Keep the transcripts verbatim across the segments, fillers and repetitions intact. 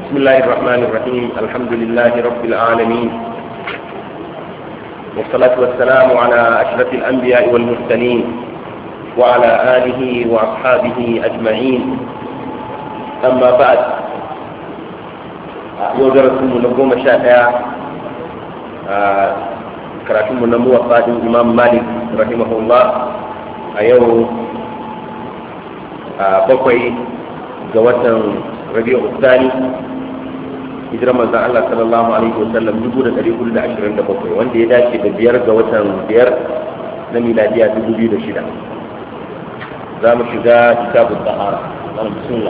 بسم الله الرحمن الرحيم. الحمد لله رب العالمين، والصلاة والسلام على أشرف الأنبياء والمرسلين وعلى آله وأصحابه أجمعين. أما بعد، يوجركم نقوم شافعا كراتم نمو وفاة الإمام مالك رحمه الله أيوه بقي جوة ربيع الثاني hijirar manzon Allah sallallahu alaihi wasallam dubu da ɗari hudu da ashirin da bakwai, wanda ya dace da biyar ga watan biyar na miladiya dubu biyu da shida. Za mu shiga kitabun tahara. Bismillah.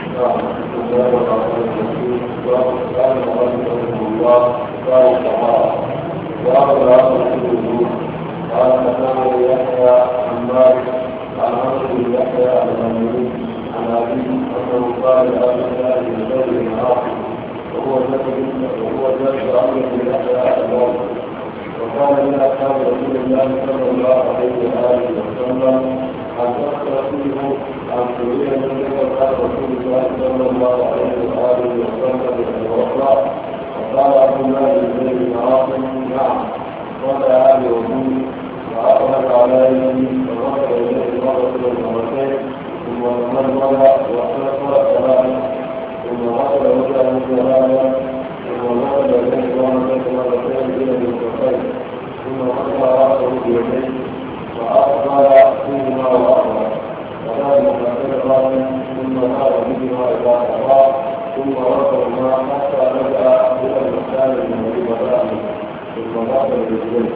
وهو وهو ذلك امر من الاحياء الموت، وكان من اصحاب رسول الله صلى الله عليه واله وسلم ان تذكر فيه عن سوريا من قال رسول الله صلى الله عليه واله وسلم بالوفاء، وقال ابو مالك بن عاصم نعم، قال هذه وجود وعقلت عليه فنظر اليه مره مرتين ثم تمرمر واستغفر كلامه ثم غسل وجهه ثلاثا ثم غسل يديه مرتين مرتين الى المنكفين ثم غسل راسه بيديه واقبل فيهما واقبل وذلك غسل راسه ثم نار بهما الى الله ثم رفعهما حتى رجع الى المكان الذي بدأ ثم غسل رجليه.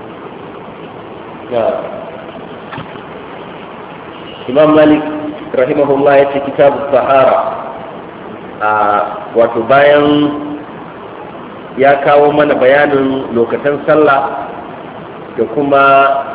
Imam Malik rahimahullah ya ce kitab Sahara. Wato bayan ya kawo mana bayanin lokacin sallah da kuma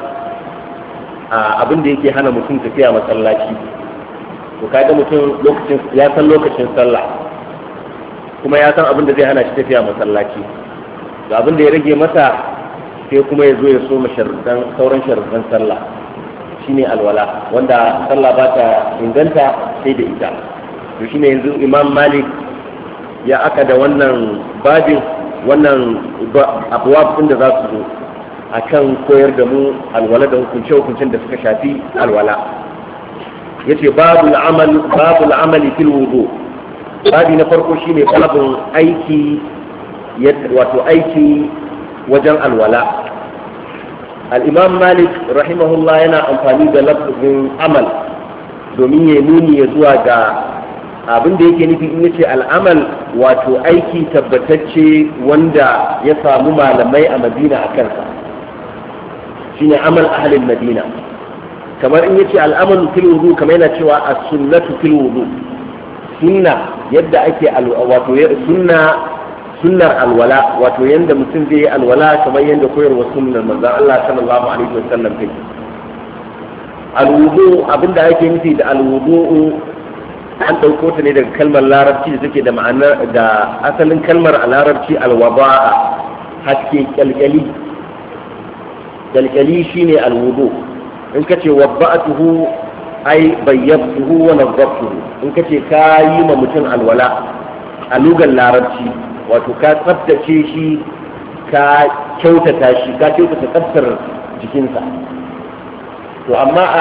abin da yake hana mutum tafiya masallaci, to kaga mutum lokacin ya san lokacin sallah kuma ya san abin da zai hana shi tafiya masallaci, da abin da ya rage masa sai kuma ya zo ya so masharrudan sauran sharrudan sallah shine alwala, wanda sallah ba ta inganta sai da ita. to shine yanzu Imam Malik ya aka da wannan babin wannan abuwab din da za su zo akan koyar da mu alwala da hukunce hukuncen da suka shafi alwala. yace babul amal babul amali fil wudu. babi na farko shine babun aiki wato aiki wajen alwala. al-Imam Malik rahimahullah yana amfani da lafzin amal domin ya nuni ya zuwa ga abin da yake nufi in yace al'amal wato aiki tabbatacce wanda ya samu malamai a Madina a kansa, shine amal ahlul Madina. kamar in yace al'amalu fil wudu, kamar yana cewa as-sunnatu fil wudu, sunna yadda ake wato sunna sunnar alwala, wato yanda mutum zai yi alwala kamar yanda koyarwa sunnar manzon Allah sallallahu alaihi wasallam take. al-wudu abinda ake nufi da al-wudu an ɗauko ta ne daga kalmar larabci da take da ma'anar da asalin kalmar a larabci alwaba'a, haske, kyalkyali. kyalkyali shine alwudu. in ka ce wabba'atuhu ai bayyabtuhu wa nazzabtuhu, in ka ce ka yi ma mutum alwala a lugar larabci, wato ka tsaftace shi, ka kyautata shi, ka kyautata tsaftar jikinsa. to amma a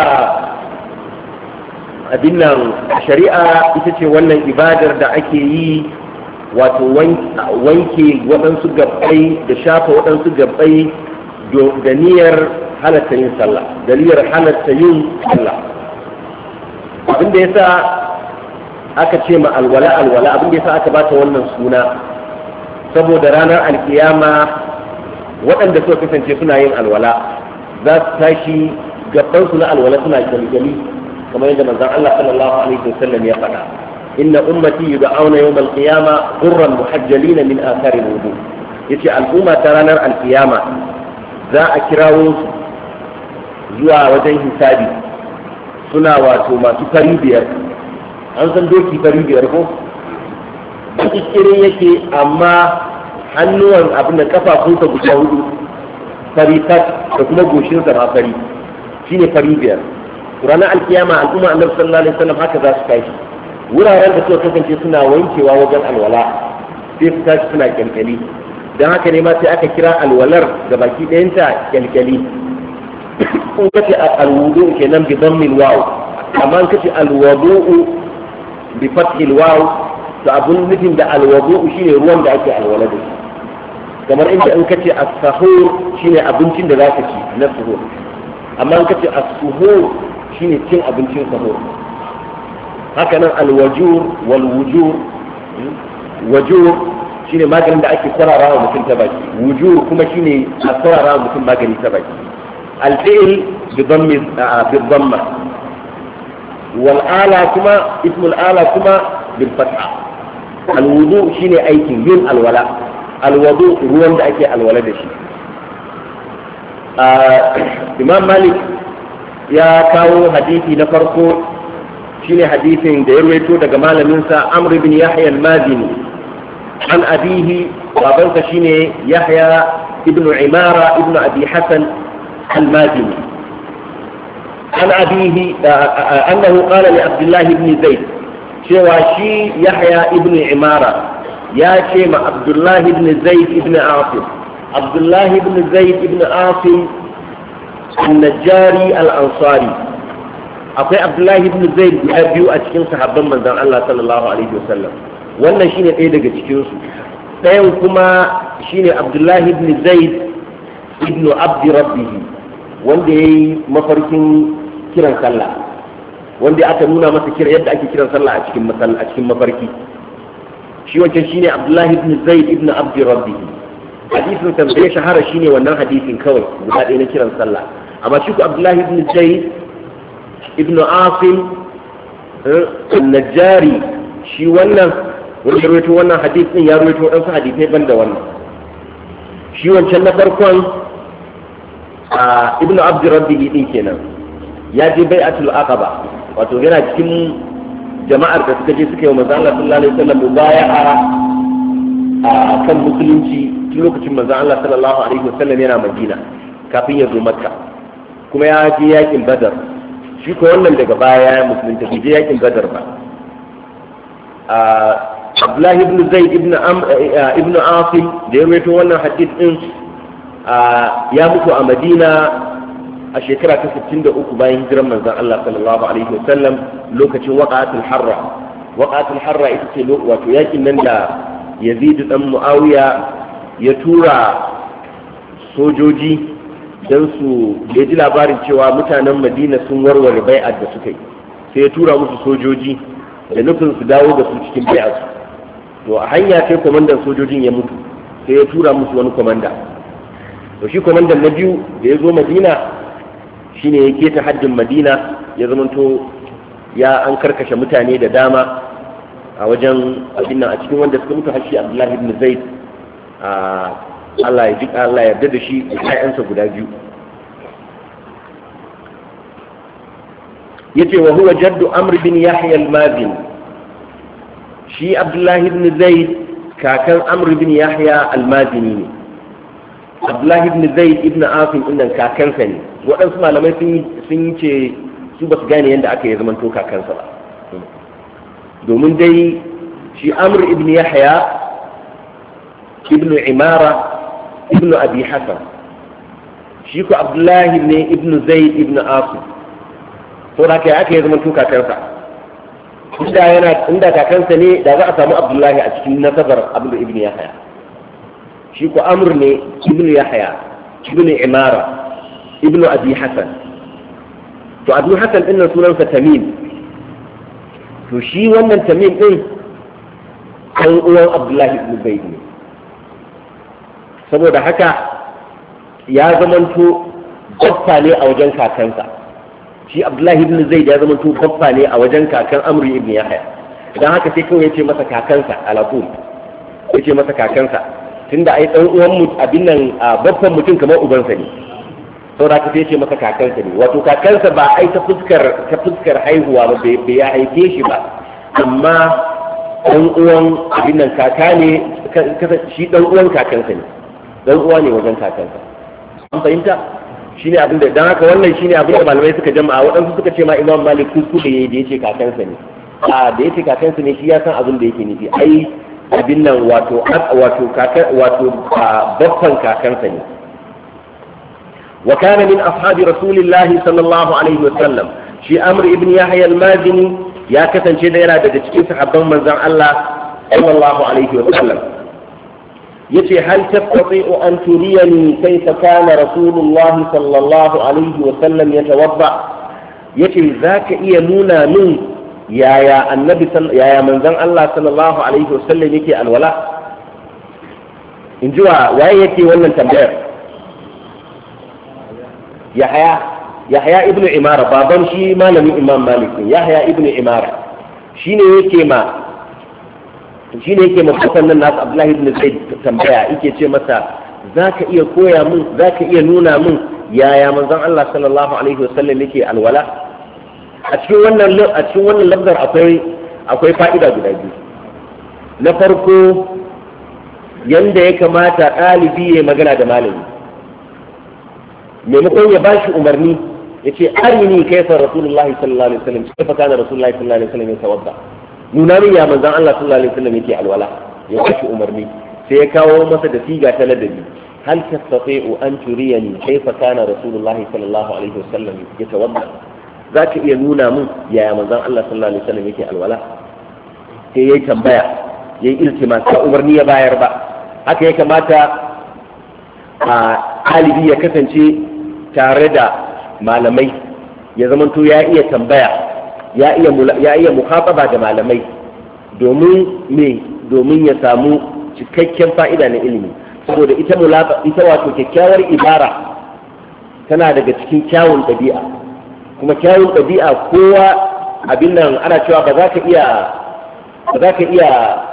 abin nan shari'a ita ce wannan ibadar da ake yi, wato wanke waɗansu gabbai da shafa waɗansu gabbai da niyyar halatta yin sallah, da niyyar halatta yin sallah. abin da yasa aka ce ma alwala alwala, abin da yasa aka bata wannan suna saboda ranar alkiyama waɗanda suka kasance suna yin alwala za su tashi gabbansu na alwala suna kyalkyali, kamar yadda manzon Allah sallallahu alaihi wasallam ya faɗa, inna ummati yud'auna yawm al-qiyama qurran muhajjalina min athari al-wudu. yace al'umma ta ranar al-qiyama za a kirawo su zuwa wajen hisabi suna wato masu fari biyar. an san doki fari biyar ko kikirin yake, amma hannuwan abin da kafafunsa guda hudu fari tat da kuma goshinsa ma fari, shine fari biyar. ranar alkiyama al'umma annabi sallallahu alaihi wasallam haka za su tashi wuraren da suka kasance suna wankewa wajen alwala sai su tashi suna kyalkyali don haka ne ma sai aka kira alwalar ga baki ɗayanta kyalkyali in kace alwudu kenan bi dhammil waw amma in kace alwudu bi fathil waw to abun nufin da alwudu shine ruwan da ake alwala da shi kamar inda in kace as-sahur shine abincin da zaka ci na suhur amma in kace as-suhur shine cin abincin sahur haka nan alwajur wal wujur wajur shine maganin da ake kwarara wa mutum ta baki wujur kuma shine a kwarara wa mutum magani ta baki الفعل بضم بالضمة والآلة كما اسم الآلة كما بالفتحة الوضوء شيني أيكي من الولاء الوضوء هو عند أيكي الولاء شيء آه إمام مالك يا كاو حديثي نفرقو شيني حديث ديرويتو دقمال منسى عمرو بن يحيى المازني عن أبيه وابنك شيني يحيى ابن عمارة ابن أبي حسن المازني عن أبيه أنه قال لعبد الله بن زيد شواشي يحيى ابن عمارة يا شيما عبد الله بن زيد ابن عاصم عبد الله بن زيد ابن عاصم النجاري الأنصاري أقول عبد الله بن زيد أبيو أتكين صحابا من ذن الله صلى الله عليه وسلم wannan shine ɗaya daga cikinsu ɗayan kuma shine abdullahi ibn zaid ibn abdi rabbihi wanda ya yi mafarkin kiran sallah wanda aka nuna masa kira yadda ake kiran sallah a cikin a cikin mafarki shi wancan shine abdullahi ibn zaid ibn abdi rabbihi hadisin sa da shahara shine wannan hadisin kawai guda ɗaya na kiran sallah amma shi ko abdullahi ibn zaid ibn asim an-najjari shi wannan wanda ya rawaito wannan hadith din ya rawaito wadansu hadisai banda wannan shi wancan na farkon a ibnu abdi rabbihi din kenan ya je bai'atul aqaba wato yana cikin jama'ar da suka je suka yi wa manzo Allah sallallahu alaihi wasallam mubaya'a a kan musulunci tun lokacin manzo Allah sallallahu alaihi wasallam yana Madina kafin ya zo Makka kuma ya je yakin Badar shi ko wannan daga baya ya musulunta bai je yakin Badar ba Abdullahi ibn Zaid ibn ibn Asim da ya rawaito wannan hadith din ya mutu a Madina a shekara ta sittin da uku bayan hijiran manzon Allah sallallahu alaihi wasallam lokacin waqa'atul harra waqa'atul harra ita ce wato yakin nan da Yazid dan Muawiya ya tura sojoji dan su ya ji labarin cewa mutanen Madina sun warware bai'ar da suka yi sai ya tura musu sojoji da nufin su dawo da su cikin bai'ar to a hanya sai kwamandan sojojin ya mutu sai ya tura musu wani kwamanda to shi kwamandan na biyu da ya zo Madina shine ya keta haddin Madina ya zamanto ya an karkashe mutane da dama a wajen abin nan a cikin wanda suka mutu hashi Abdullahi ibn Zaid a Allah ya ji Allah ya yarda da shi da ƴaƴansa guda biyu yace wa huwa jaddu Amr bin Yahya al-Mazini shi Abdullahi ibn Zaid kakan Amr bin Yahya al-Mazini ne Abdullahi ibn Zaid ibn Asim innan kakansa ne waɗansu malamai sun ce su ba su gane yadda aka yi zamanto kakansa ba domin dai shi Amr ibn Yahya ibn Imara ibn Abi Hasan shi ko Abdullahi ne ibn Zaid ibn Asim to da kai aka yi zamanto kakansa inda yana inda kakansa ne da za a samu Abdullahi a cikin nasabar Abdul ibn Yahya shi ko Amr ne ibn Yahya ibn Imara ibn Abi Hasan to Abu Hasan din nan sunansa Tamim to shi wannan Tamim din an uwan Abdullahi ibn Zaid ne saboda haka ya zamanto baffa ne a wajen kakansa shi Abdullahi ibn Zaid ya zamanto baffa ne a wajen kakan Amr ibn Yahya idan haka sai kawai yace masa kakansa alaqul yace masa kakansa tunda ai dan uwan mu abin nan baffan mutum kamar ubansa ne saboda haka sai yace masa kakansa ne wato kakansa ba ai ta fuskar ta fuskar haihuwa ba bai ya haife shi ba amma dan uwan abin nan kaka ne shi dan uwan kakansa ne dan uwa ne wajen kakansa an fahimta shine abin da dan haka wannan shine abin da malamai suka jama'a waɗansu suka ce ma Imam Malik kuskure yayi da yace kakansa ne a da yake kakansa ne shi ya san abin da yake nufi ai abin nan wato wato kaka wato babban kakansa ne wa kana min ashabi rasulillahi sallallahu alaihi wa sallam shi amr ibn yahya al-mazini ya kasance da yana daga cikin sahabban manzon Allah sallallahu alaihi wa sallam yace hal tastati'u an turiyani kayfa kana rasulullahi sallallahu alaihi wa sallam yatawadda yace zaka iya nuna min yaya annabi yaya manzon Allah sallallahu alaihi wa sallam yake alwala injuwa waye yake wannan tambayar yahya yahya ibnu imara baban shi malamin imam malik yahya ibnu imara shine yake ma shine yake ma sannan nasu abdullahi ibn zaid tambaya yake ce masa zaka iya koya min zaka iya nuna min yaya manzon Allah sallallahu alaihi wasallam yake alwala a cikin wannan a cikin wannan lafzar akwai akwai fa'ida guda biyu na farko yanda ya kamata ɗalibi ya magana da malami maimakon ya bashi umarni ya ce arini kaifa rasulullahi sallallahu alaihi wasallam kaifa kana rasulullahi sallallahu alaihi wasallam ya tawadda nuna min ya manzon Allah sallallahu alaihi wasallam yake alwala ya bashi umarni sai ya kawo masa da siga ta ladabi hal tastati'u an turiyani kaifa kana rasulullahi sallallahu alaihi wasallam ya tawadda zaka iya nuna min ya manzon Allah sallallahu alaihi wasallam yake alwala sai yayi tambaya yayi iltimas ba umarni ya bayar ba haka ya kamata a alibi ya kasance tare da malamai ya zamanto ya iya tambaya ya iya ya iya muhataba da malamai domin me domin ya samu cikakken fa'ida na ilimi saboda ita mulaka ita wato kyakkyawar ibara tana daga cikin kyawun ɗabi'a kuma kyawun ɗabi'a kowa abin nan ana cewa ba za ka iya ba za ka iya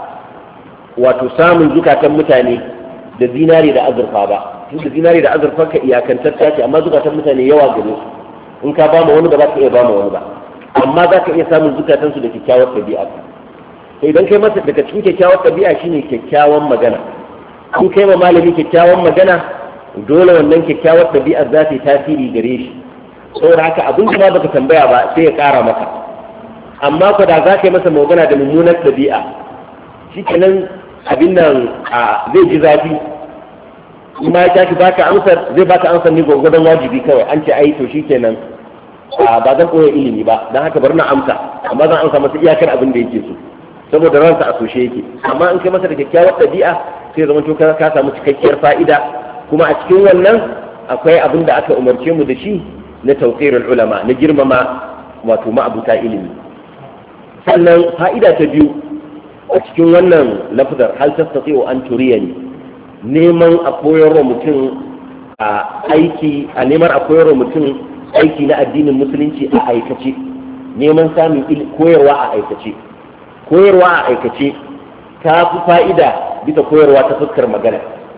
wato samun zukatan mutane da zinari da azurfa ba tunda zinari da azurfa ka iyakantar ta ce amma zukatan mutane yawa gare su in ka ba ma wani ba za ka iya ba ma wani ba amma za ka iya samun zukatan su da kyakkyawar ɗabi'a sai idan kai masa daga cikin kyakkyawar ɗabi'a shine kyakkyawan magana in kai ma malami kyakkyawan magana dole wannan kyakkyawar ɗabi'ar za ta yi tasiri gare shi saboda haka abin da ba baka tambaya ba sai ya ƙara maka amma ko da za ka yi masa magana da mummunar ɗabi'a shikenan abin nan zai ji zafi kuma ya tashi baka amsar zai baka amsar ni gwagwadon wajibi kawai an ce ai to shikenan ba zan koya ilimi ba dan haka bari na amsa amma zan amsa masa iyakar abin da yake so saboda ransa a soshe yake amma in kai masa da kyakkyawar ɗabi'a sai zama to ka samu cikakkiyar fa'ida kuma a cikin wannan akwai abin da aka umarce mu da shi na tawqirul ulama na girmama wato ma'abuta ilimi sannan fa'ida ta biyu a cikin wannan lafzar hal tastati'u an turiyani neman a koyarwa mutum a aiki a neman a koyarwa mutum aiki na addinin musulunci a aikace neman samun koyarwa a aikace koyarwa a aikace ta fi fa'ida bisa koyarwa ta fuskar magana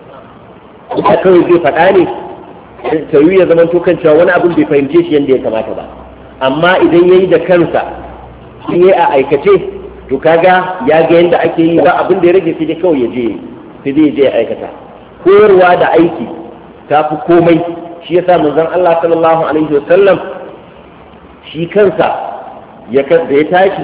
ita kawai zai faɗa ne ta yi ya zama to kan cewa wani abin bai fahimce shi yadda ya kamata ba amma idan ya yi da kansa shi ya a aikace to kaga ya ga yadda ake yi ba abin da ya rage sai dai kawai ya je sai dai ya je ya aikata koyarwa da aiki ta fi komai shi yasa manzon Allah sallallahu alaihi wasallam shi kansa ya da ya tashi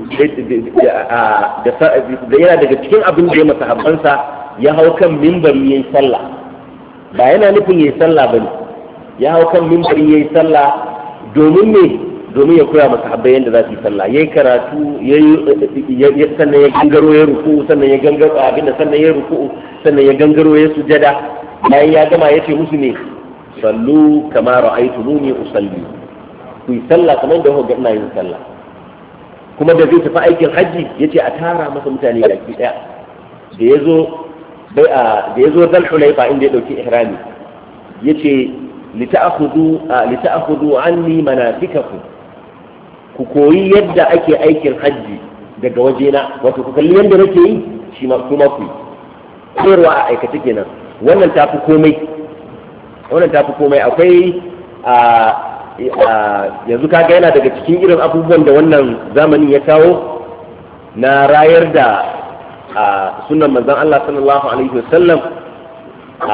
zai da yana daga cikin abin da ya masa habbansa ya hau kan mimbari yayi sallah ba yana nufin yayi sallah bane ya hau kan mimbari yayi sallah domin ne domin ya koya masa habbai yadda za su yi sallah yayi karatu yayi sannan ya gangaro ya ruku sannan ya gangaro abinda sannan ya ruku sannan ya gangaro ya sujada bayan ya gama ya ce musu ne sallu kama ra'aytumuni usalli ku yi sallah kamar da kuka ina yin sallah kuma da zai tafi aikin hajji yace a tara masa mutane baki daya da yazo bai a da yazo Dhul Hulaifa inda ya dauki ihrami yace lita'khudhu lita'khudhu anni manasikakum ku koyi yadda ake aikin hajji daga wajena wato ku kalli yadda nake yi shi ma kuma ku yi koyarwa a aikace kenan wannan tafi komai wannan tafi komai akwai a yanzu kaga yana daga cikin irin abubuwan da wannan zamanin ya kawo na rayar da sunan manzon Allah sallallahu alaihi wasallam a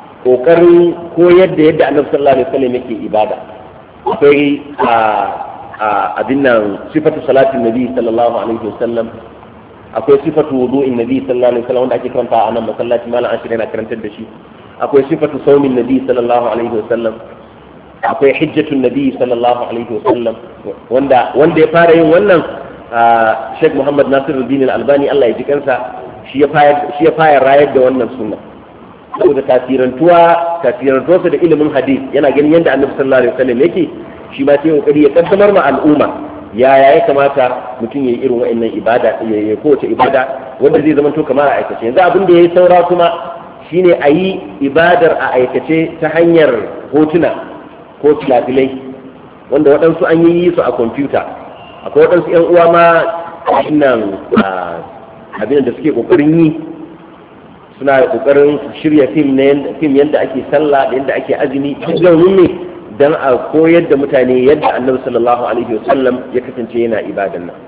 kokarin koyar da yadda Annabi sallallahu alaihi wasallam yake ibada akwai abin nan sifatu salatin nabi sallallahu alaihi wasallam, akwai sifatu wudu'in nabi sallallahu alaihi wasallam wanda ake karanta a nan masallaci malam ashir yana karantar da shi, akwai sifatu saumin nabi sallallahu alaihi wasallam, akwai hijjatun nabi sallallahu alaihi wasallam wanda wanda ya fara yin wannan Sheikh Muhammad Nasiruddin Al-Albani Allah ya ji kansa shi ya fara shi ya fara rayar da wannan sunna saboda tasirantuwa tasirantuwa da ilimin hadith yana ganin yadda Annabi sallallahu alaihi wasallam yake shi ma sai kokari ya kaddamar ma al'umma yaya ya kamata mutum ya yi irin wa'annan ibada ya yi kowace ibada wanda zai zama to kamar a aikace yanzu abin da ya yi saura kuma shine a yi ibadar a aikace ta hanyar hotuna ko filafilai wanda waɗansu an yi su a kwamfuta, akwai waɗansu 'yan uwa ma nan abin da suke ƙoƙarin yi suna ƙoƙarin shirya fim yadda ake sallah da yadda ake azumi domin ne don a koyar da mutane yadda annabi sallallahu alaihi wasallam ya kasance yana ibadan nan.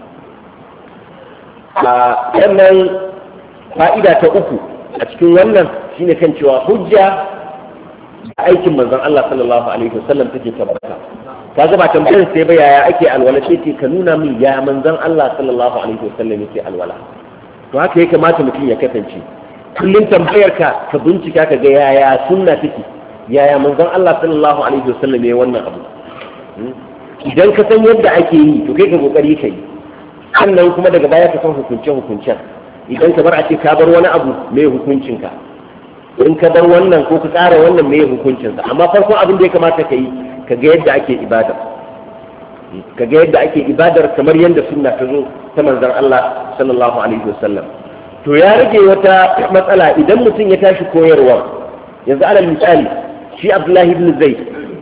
A wannan fa'ida ta uku a cikin wannan shine kan cewa hujja da aikin manzon Allah sallallahu alaihi wasallam take tabbata. Ka ga ba tambayar sai ba yaya ake alwala sai ce ka nuna min ya manzon Allah sallallahu alaihi wasallam yake alwala. To haka ya kamata mutum ya kasance. Kullum tambayar ka ka bincika ka ga yaya sunna take. Yaya manzon Allah sallallahu alaihi wasallam ya wannan abu. Idan ka san yadda ake yi to kai ka kokari kai. Sannan kuma daga baya ka san hukunce hukuncen. Idan ka bar a ce ka bar wani abu me hukuncinka. In ka bar wannan ko ka tsara wannan me hukuncinsa. Amma farkon abin da ya kamata ka yi ka ga yadda ake ibada. Ka ga yadda ake ibadar kamar yadda sunna ta zo ta manzon Allah sallallahu alaihi wasallam. To ya rage wata matsala idan mutum ya tashi koyarwa yanzu alal misali shi Abdullahi ibn Zaid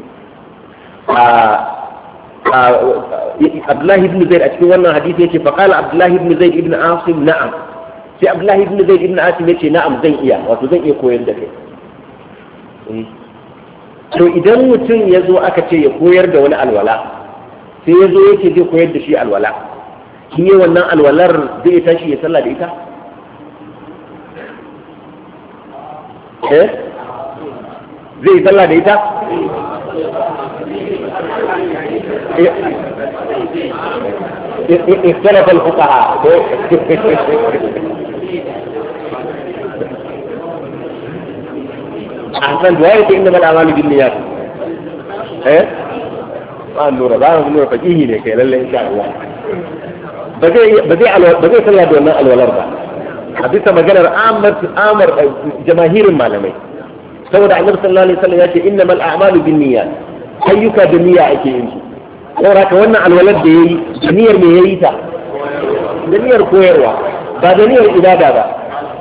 Abdullahi ibn Zaid a cikin wannan hadisi yace fa qala Abdullahi ibn Zaid ibn Asim na'am, sai Abdullahi ibn Zaid ibn Asim yace na'am zan iya, wato zan iya koyar da kai. To idan mutum ya zo aka ce ya koyar da wani alwala sai ya zo yake zai koyar da shi alwala, shi ne wannan alwalar zai tashi ya sallah da ita? eh zai yi sallah da ita اختلف الفقهاء أحسن رواية إنما الأعمال بالنيات إيه ما النور ده النور فقيه لك إلا إن شاء الله بدي بدي على بدي صلى الله عليه وسلم حديث ما قال آمر آمر جماهير المعلمين سوى النبي صلى الله عليه وسلم يقول إنما الأعمال بالنيات أيك بالنية أكيد saboda wannan alwalar da yayi da niyyar me yayi ta da niyyar koyarwa ba da niyyar ibada ba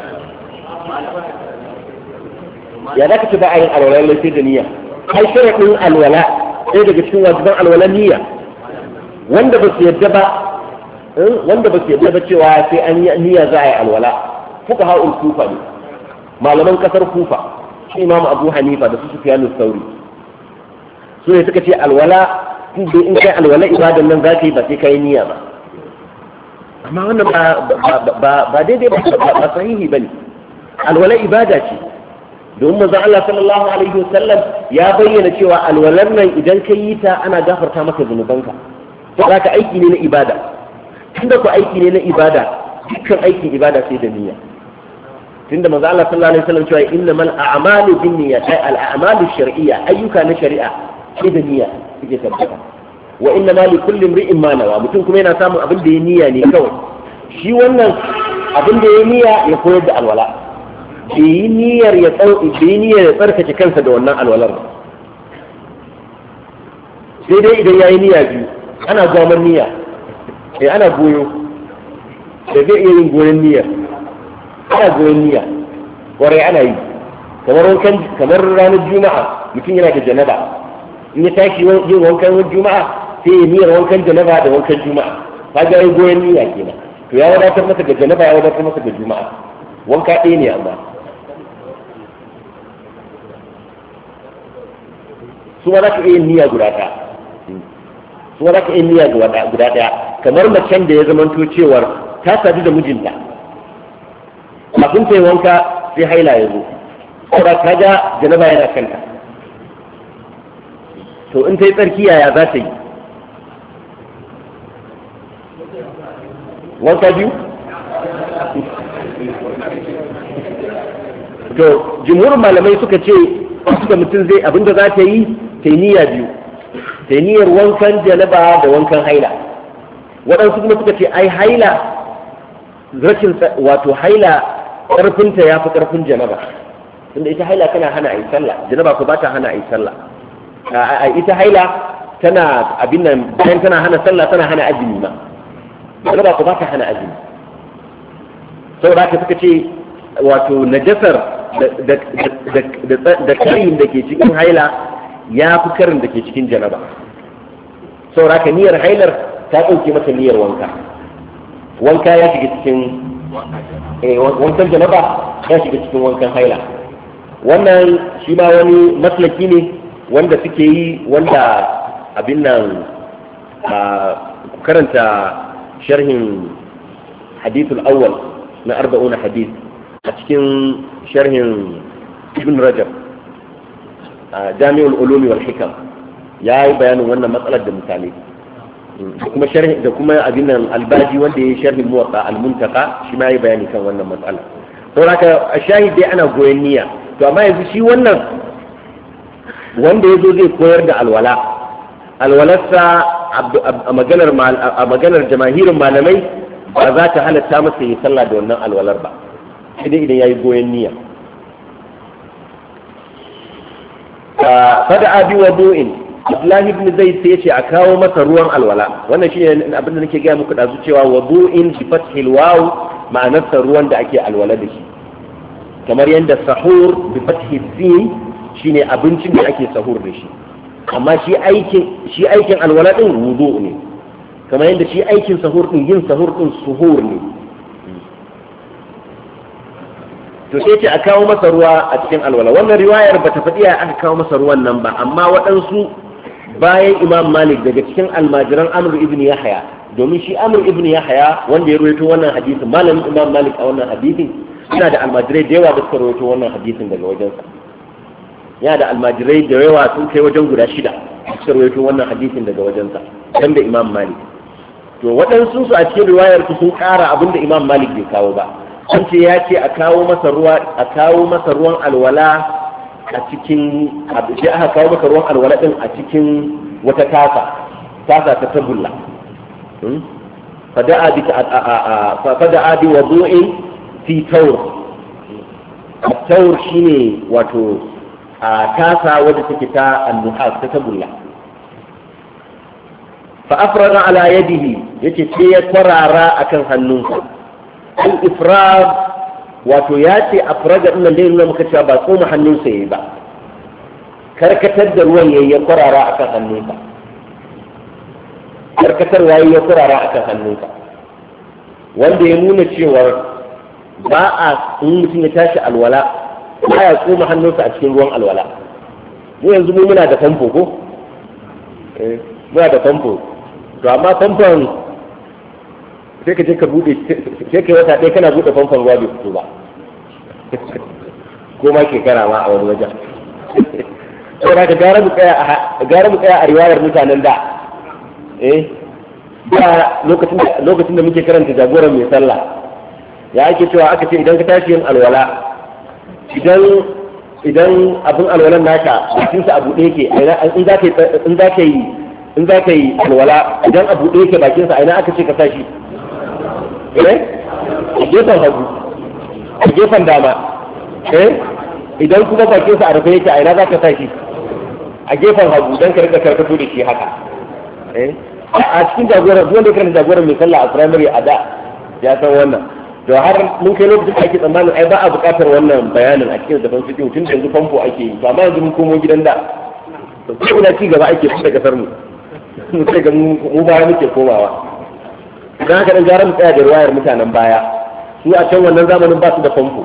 ya da kace ba ayin alwala sai da niyya ai sharadin alwala sai daga cikin wajiban alwala niyya wanda ba su yadda ba wanda ba su yadda ba cewa sai an yi niyya za a yi alwala fuka ha'ul kufa ne malaman kasar kufa shi imam abu hanifa da su sufyan al-thawri so ne suka ce alwala in kai alwala ibadan nan za ka yi ba sai ka yi niyya ba amma wannan ba daidai ba ba sahihi ba ne alwala ibada ce domin manzon Allah sallallahu alaihi wasallam ya bayyana cewa alwalar nan idan ka yi ta ana gafarta maka zunubanka to haka aiki ne na ibada tunda ku aiki ne na ibada dukkan aikin ibada sai da niyya tunda manzon Allah sallallahu alaihi wasallam cewa innamal a'malu binniyat ay al a'malu shar'iyya ayyuka na shari'a sai da niyya suke tabbata wa inna ma li kulli imri'in ma nawa mutum kuma yana samun abin da ya niyya ne kawai shi wannan abin da ya niyya ya koyar da alwala bai yi niyyar ya tsauki bai yi niyyar ya tsarkake kansa da wannan alwalar ba sai dai idan yayi niyya biyu ana gwamon niyya eh ana goyo da zai iya yin goyon niyya ana goyon niyya kwarai ana yi kamar wankan kamar ranar juma'a mutum yana da janaba in ya tashi yin wankan juma'a sai ya niyyar wankan janaba da wankan juma'a ka ga yayi goyen niyya kenan to ya wadatar masa ga janaba ya wadatar masa ga juma'a wanka ɗaya ne amma su ma za ka iya niyya guda ɗaya su ma za ka iya niyya guda ɗaya kamar macen da ya zamanto cewar ta sadu da mijinta kafin ta yi wanka sai haila ya zo saboda ka ga janaba yana kanta to in ta yi tsarki yaya za ta yi wanka biyu to jumhurin malamai suka ce suka mutum zai abinda za ta yi ta niyya biyu ta niyyar wankan janaba da wankan haila waɗansu kuma suka ce ai haila rashin wato haila ƙarfinta ya fi ƙarfin janaba tunda ita haila tana hana a yi sallah janaba ko ba ta hana a yi sallah ita haila tana abin nan bayan tana hana sallah tana hana azumi ma janaba ko ba ta hana azumi saboda haka suka ce wato najasar da karin da ke cikin haila ya fi karin da ke cikin janaba saboda haka niyyar hailar ta ɗauke mata niyyar wanka wanka ya shiga cikin wankan janaba ya shiga cikin wankan haila wannan shi ma wani maslaki ne wanda suke yi wanda abin nan karanta sharhin hadithul awwal na arba'un hadith a cikin sharhin ibn rajab jami'ul ulumi wal hikam ya yi bayanin wannan matsalar da misali da kuma sharhi da kuma abin nan albaji wanda ya yi sharhin muwatta al-muntaka shi ma ya yi bayani kan wannan matsala saboda haka a shahid dai ana goyon niyya to amma yanzu shi wannan wanda ya zo zai koyar da alwala alwalarsa a maganar a maganar jamahirin malamai ba za ta halatta masa yi sallah da wannan alwalar ba sai dai idan ya yi goyon niyya fada abi wa du'in Abdullahi ibn Zaid sai yace a kawo masa ruwan alwala wannan shine abin da nake ga muku dazu cewa wudu'in bi fathil waw ma'anar ruwan da ake alwala da shi kamar yadda sahur bi fathil sin shine abincin da ake sahur da shi amma shi aikin shi aikin alwala din wudu ne kamar yadda shi aikin sahur din yin sahur din suhur ne to sai ce a kawo masa ruwa a cikin alwala wannan riwayar bata faɗi ya aka kawo masa ruwan nan ba amma waɗansu bayan imam malik daga cikin almajiran amr ibn yahya domin shi amr ibn yahya wanda ya rawaito wannan hadisin malamin imam malik a wannan hadisin yana da almajirai da yawa da suka rawaito wannan hadisin daga wajensa yana da almajirai da yawa sun kai wajen guda shida suka rawaito wannan hadisin daga wajensa dan da imam malik to waɗansu su a cikin riwayar su sun ƙara abin da imam malik bai kawo ba an ce ya ce a kawo masa ruwa a kawo masa ruwan alwala a cikin sai aka kawo masa ruwan alwala din a cikin wata tasa tasa ta tabulla fada'a bi fada'a bi wudu'in fi tawr at-tawr shine wato a tasa wadda take ta annuhas ta tabulla fa afraga ala yadihi yace sai ya kwarara akan hannunsa al-ifrag wato ya ce afraga din nan dai nuna muka cewa ba tsoma hannunsa yayi ba karkatar da ruwan yayi ya kwarara akan hannunsa karkatar yayi ya kwarara akan hannunsa wanda ya nuna cewa ba a in mutum ya tashi alwala ba ya tsoma hannunsa a cikin ruwan alwala mu yanzu mu muna da famfo ko eh muna da famfo to amma famfon sai ka je ka bude sai ka wata ɗaya kana bude famfon ruwa bai fito ba ko ma ke kara ma a wani wajen saboda ka gara mu tsaya a gara mu tsaya a riwayar mutanen da eh da lokacin da lokacin da muke karanta jagoran mai sallah ya ake cewa aka ce idan ka tashi yin alwala idan idan abin alwalan naka bakin sa abu ɗaya ke in za ka in za ka yi in za ka yi alwala idan abu ɗaya ke bakin sa a ina aka ce ka tashi eh a gefen hagu a gefen dama eh idan kuma bakin sa a rufe yake a ina za ka tashi a gefen hagu don ka rika karkato da shi haka eh a cikin jagoran duk wanda ya karanta jagoran mai sallah a primary a da ya san wannan to har mun kai lokacin da ake tsammanin ai ba a buƙatar wannan bayanin a cikin zaban fiqh tun da yanzu famfo ake yi to amma yanzu mun komo gidan da to ko ina ci gaba ake da kasar mu mu sai ga mu baya muke komawa dan haka dan gara mu tsaya da ruwayar mutanen baya su a can wannan zamanin ba su da famfo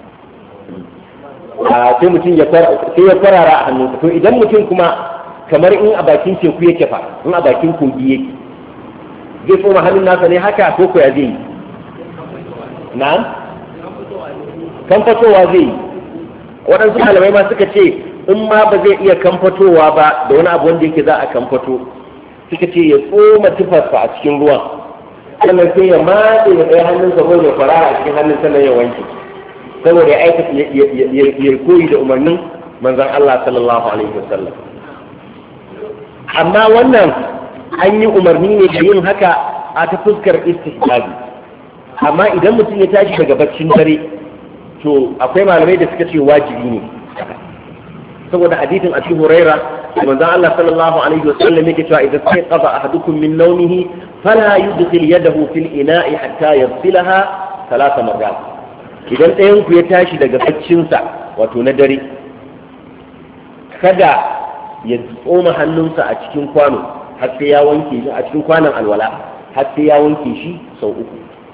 a sai mutum ya sai ya kwarara a hannunsa to idan mutum kuma kamar in a bakin teku yake fa in a bakin kogi yake zai tsoma hannun nasa ne haka ko ko ya zai yi na'am kan fatowa zai yi waɗansu malamai ma suka ce in ma ba zai iya kamfatowa ba da wani abu wanda yake za a kamfato suka ce ya tsoma tufarsa a cikin ruwan sannan sai ya matse da ɗaya hannunsa ko ya fara a cikin hannun sannan ya wanke saboda ya aikata ya koyi da umarnin manzon Allah sallallahu alaihi wasallam. Amma wannan an yi umarni ne da yin haka a ta fuskar istihbabi. Amma idan mutum ya tashi daga baccin dare to akwai malamai da suka ce wajibi ne saboda hadithin Abi Huraira manzon Allah sallallahu alaihi wasallam yake cewa idan sai qada ahadukum min nawmihi fala yudkhil yadahu fil ina'i hatta yaghsilaha thalatha marrat. Idan ɗayan ku ya tashi daga baccinsa wato na dare kada ya tsoma hannunsa a cikin kwano har sai ya wanke shi a cikin kwanon alwala har sai ya wanke shi sau uku.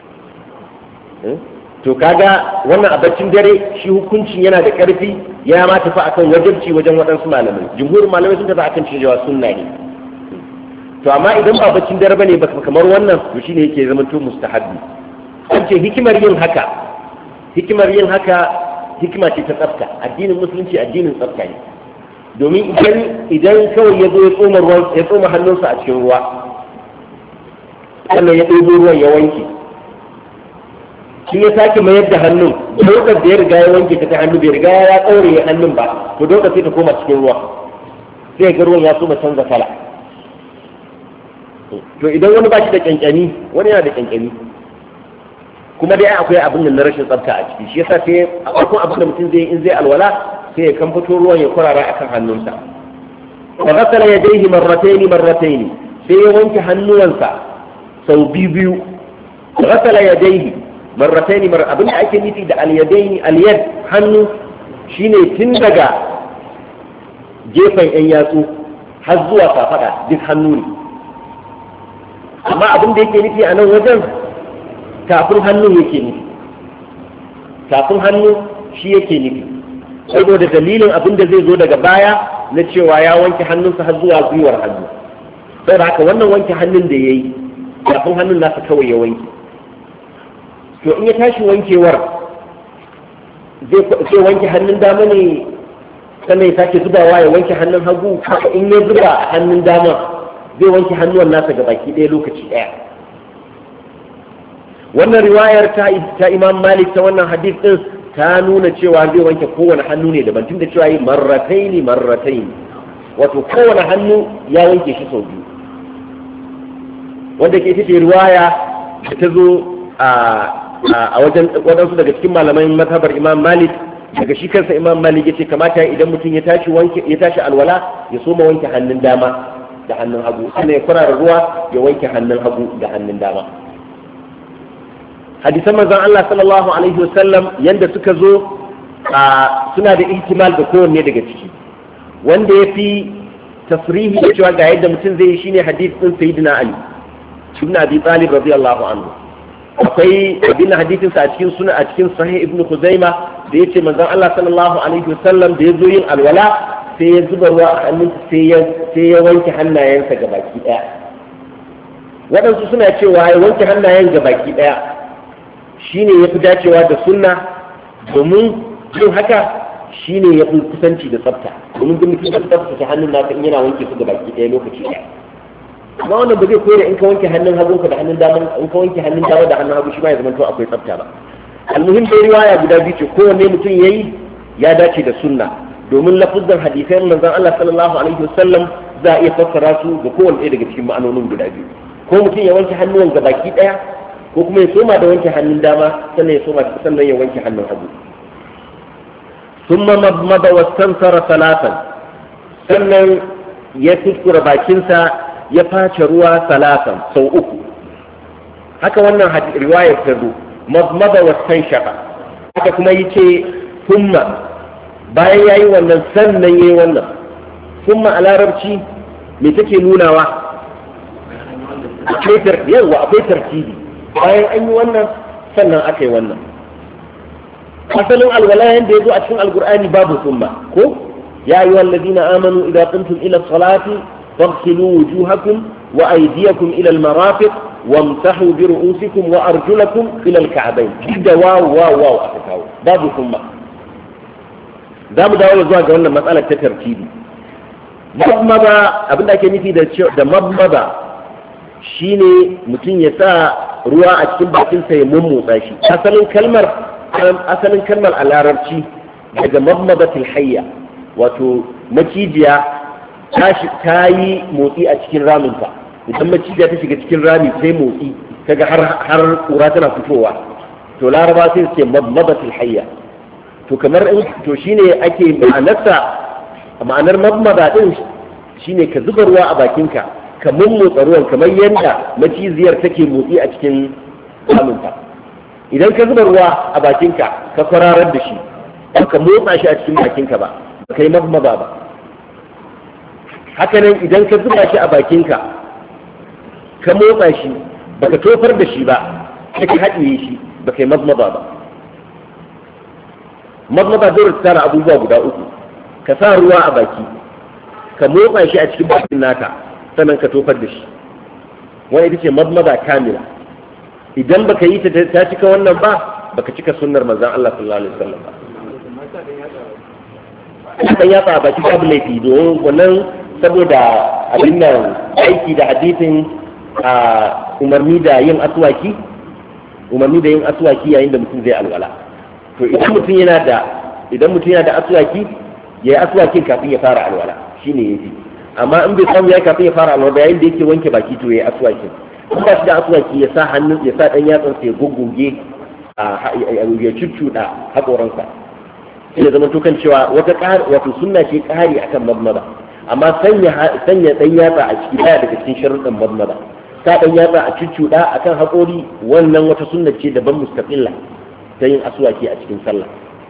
To kaga wannan a baccin dare shi hukuncin yana da ƙarfi ya ma tafi akan wajibci wajen waɗansu malamai. Jumhurin malamai sun tafi akan cewa sunna ne. To amma idan ba baccin dare bane ba kamar wannan to shine yake zama to mustahabbi. An ce hikimar yin haka hikimar yin haka hikima ce ta tsafta. Addinin musulunci addinin tsafta ne. Domin idan idan kawai ya zo ya tsoma ruwan ya tsoma hannunsa a cikin ruwa sannan ya ɗebo ruwan ya wanke shi ya sake mayar da hannun dokar da ya riga ya wanke ta hannu bai riga ya ɗaure hannun ba to dokar sai ta koma cikin ruwa sai ga ruwan ya soma canza kala. To idan wani ba shi da kyankyani wani yana da kyankyani kuma dai akwai abin da na rashin tsafta a ciki shi yasa sai a farkon abin da mutum zai in zai alwala sai ya kan fito ruwan ya kurara akan hannunsa. Wa ghasala yadayhi marratayn marratayn sai ya wanke hannuwansa sau biyu biyu. Ghasala yadayhi marratayn mar abin da ake nufi da al-yadayn al-yad hannu shine tun daga gefen yan yatsu har zuwa kafada duk hannu ne. Amma abin da yake nufi a nan wajen tafin hannun yake nufi tafin hannu shi yake nufi saboda dalilin abin da zai zo daga baya na cewa ya wanke hannunsa har zuwa gwiwar hannu. Saboda haka wannan wanke hannun da ya yi tafin hannun nasa kawai ya wanke. To in ya tashi wankewar zai wanke hannun dama ne sannan ya sake zubawa ya wanke hannun hagu. Haka in ya zuba a hannun dama zai wanke hannuwan nasa ga baki ɗaya lokaci ɗaya. Wannan riwayar ta, ta Imam Malik ta wannan hadith din ta nuna cewa zai wanke kowane hannu ne daban tun da cewa yi marrataini marrataini wato kowane hannu ya wanke shi sau biyu wanda ke ita ce riwaya da ta zo a a wajen waɗansu daga cikin malaman mazhabar Imam Malik daga shi kansa Imam Malik yace kamata idan mutum ya tashi wanke ya tashi alwala ya soma wanke hannun dama da hannun hagu sannan ya kurara ruwa ya wanke hannun hagu da hannun dama. Hadisan manzon Allah sallallahu alaihi wasallam yanda suka zo suna da ihtimal da kowanne daga ciki wanda ya fi tasrihi da cewa ga yadda mutum zai yi shine hadith din sayyidina Ali ibn Abi Talib radiyallahu anhu. Akwai abin hadithin sa a cikin suna a cikin sahih ibn Khuzaima da yace manzon Allah sallallahu alaihi wasallam da yazo yin alwala sai ya zuba ruwa a hannunsa sai ya sai ya wanke hannayensa gabaki daya. Waɗansu suna cewa ya wanke hannayen gabaki daya shine yafi dacewa da sunna domin yin haka shine yafi kusanci da tsafta domin duk mutum da tsafta ta hannun nasa in yana wanke su gabaki daya lokaci daya. Amma wannan ba zai koyar in ka wanke hannun hagunka da hannun dama in ka wanke hannun dama da hannun hagu shi ma ya zama to akwai tsafta ba. Almuhim dai riwaya guda biyu ce kowanne mutum yayi ya dace da sunna domin lafuzan hadisan manzon Allah sallallahu alaihi wasallam za a iya fassara su ga kowanne ɗaya daga cikin ma'anonin guda biyu ko mutum ya wanke hannuwan gabaki daya ko kuma ya soma da wanke hannun dama sannan ya soma sannan ya wanke hannun hagu. Summa mabmada wastansara salatan sannan ya kuskura bakinsa ya face ruwa salatan sau uku. Haka wannan riwayar ta zo mabmada wastanshaka haka kuma yace summa bayan yayi wannan sannan yayi wannan summa a larabci me take nunawa akwai yawa akwai tartibi bayan an yi wannan sannan aka yi wannan. Asalin alwala yanda ya zo a cikin alkur'ani babu summa ko ya yi wallazina amanu idza qumtum ila salati faghsilu wujuhakum wa aydiyakum ila almarafiq wamsahu bi ru'usikum wa arjulakum ila alka'bayn da waw waw waw aka kawo babu summa. Za mu dawo zuwa ga wannan matsalar ta tartibi. Mabmada abinda ake nufi da da mabmada shine mutum ya sa ruwa a cikin bakinsa ya mummutsa shi. asalin kalmar asalin kalmar a larabci daga mabmadatul hayya, wato macijiya ta yi motsi a cikin raminta. Idan macijiya ta shiga cikin rami sai motsi kaga har har kura tana fitowa, to laraba sai su ce mabmadatul hayya. To kamar in to shine ake ma'anarsa, ma'anar mabmada din shine ka zuba ruwa a bakinka ka mummutsa ruwan kamar yadda maciziyar take motsi a cikin raminta. Idan ka zuba ruwa a bakinka ka kwararar da shi ka motsa shi a cikin bakinka ba ba kai mabmada ba. Haka nan idan ka zuba shi a bakinka ka motsa shi baka tofar da shi ba sai ka haɗiye shi ba kai mabmada ba. Mabmada dole ta tara abubuwa guda uku: ka sa ruwa a baki, ka motsa shi a cikin bakin naka, sannan ka tofar da shi. Wani ita ce mabmada kamila. Idan baka yi ta ta cika wannan ba baka cika sunnar manzon Allah sallallahu alaihi wasallam ba. Dan ya ba baki babu laifi don wannan saboda abin nan aiki da hadisin a umarni da yin aswaki umarni da yin aswaki yayin da mutum zai alwala. To idan mutum yana da idan mutum yana da aswaki ya yi aswakin kafin ya fara alwala shine yafi. Amma in bai samu ya kafin ya fara alwala yayin da yake wanke baki to ya yi aswakin. In ba shi da aswaki ya sa hannun ya sa dan yatsan sa ya goggoge a ya cuccuda hakoransa. Ina zaman to kan cewa wata wato sunna ce ƙari akan mabmada. Amma sanya sanya dan yatsa a ciki baya daga cikin sharuɗin mabmada. Sa dan yatsa a cuccuda akan hakori wannan wata sunna ce daban mustaqilla ta yin aswaki a cikin sallah.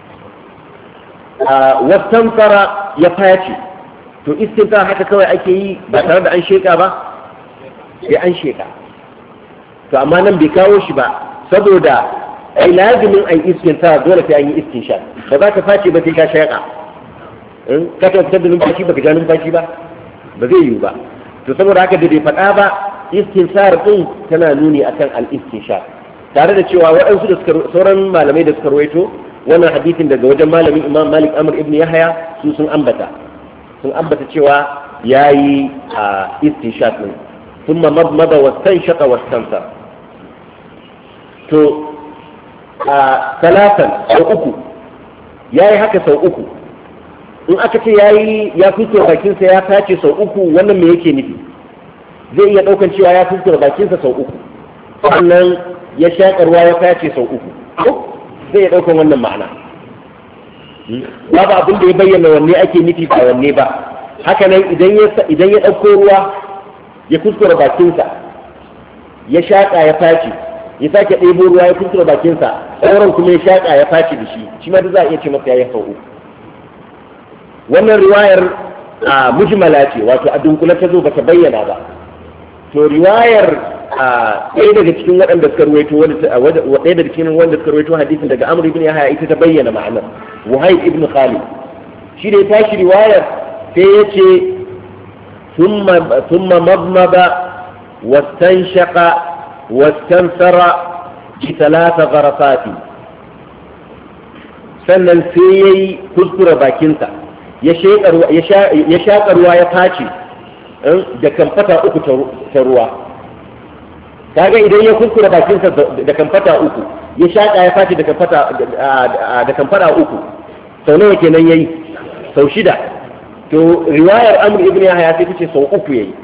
Wasan fara ya fayace, to istinta haka kawai ake yi ba tare da an sheka ba, sai an sheka. To amma nan bai kawo shi ba saboda ai lazimin ai istinta dole sai an yi istinsha. Ba za ka face ba sai ka sheka. In ka ta fitar da numfashi baka ja numfashi ba, ba zai yiwu ba. To saboda haka da bai faɗa ba, istinsar din tana nuni akan al-istinshar. Tare da cewa waɗansu da suka sauran malamai da suka rawaito wannan hadisin daga wajen malamin Imam Malik Amr ibn Yahya su sun ambata sun ambata cewa yayi a istinshaq din thumma madmada wastanshaqa wastansar. To a salatan sau uku yayi haka sau uku. In aka ce yayi ya fito bakinsa ya tace sau uku, wannan me yake nufi? Zai iya daukan cewa ya fito bakinsa sau uku sannan ya shakarwa ya tace sau uku, zai ya daukan wannan ma'ana. Babu abin da ya bayyana wanne ake nufi ba wanne ba. Haka nan idan ya idan ya dauko ruwa ya kuskura bakinsa ya shaka ya tace, ya sake ɗebo ruwa ya kuskura bakinsa sauran kuma ya shaka ya tace da shi, shi ma da za a iya ce masa yayi sau uku. Wannan riwayar a mujmala ce, wato a dunkule ta zo bata bayyana ba. To riwayar ɗaya daga cikin waɗanda suka ruwaito ɗaya daga cikin wanda suka ruwaito hadisin daga Amr ibn Yahya ita ta bayyana ma'anar. Wahayb ibn Khalid shi da ya tashi riwayar sai ya ce thumma thumma madmada wastanshaqa wastansara bi thalatha gharafati, sannan sai yayi kuskura bakinsa ya shaƙa ruwa ya face da kamfata uku ta ruwa. Kaga idan ya kuskura bakinsa da kamfata uku ya shaƙa ya face da kamfata da kamfata uku, sau nawa kenan yayi? Sau shida. To riwayar Amr ibn Yahya sai tace sau uku yayi.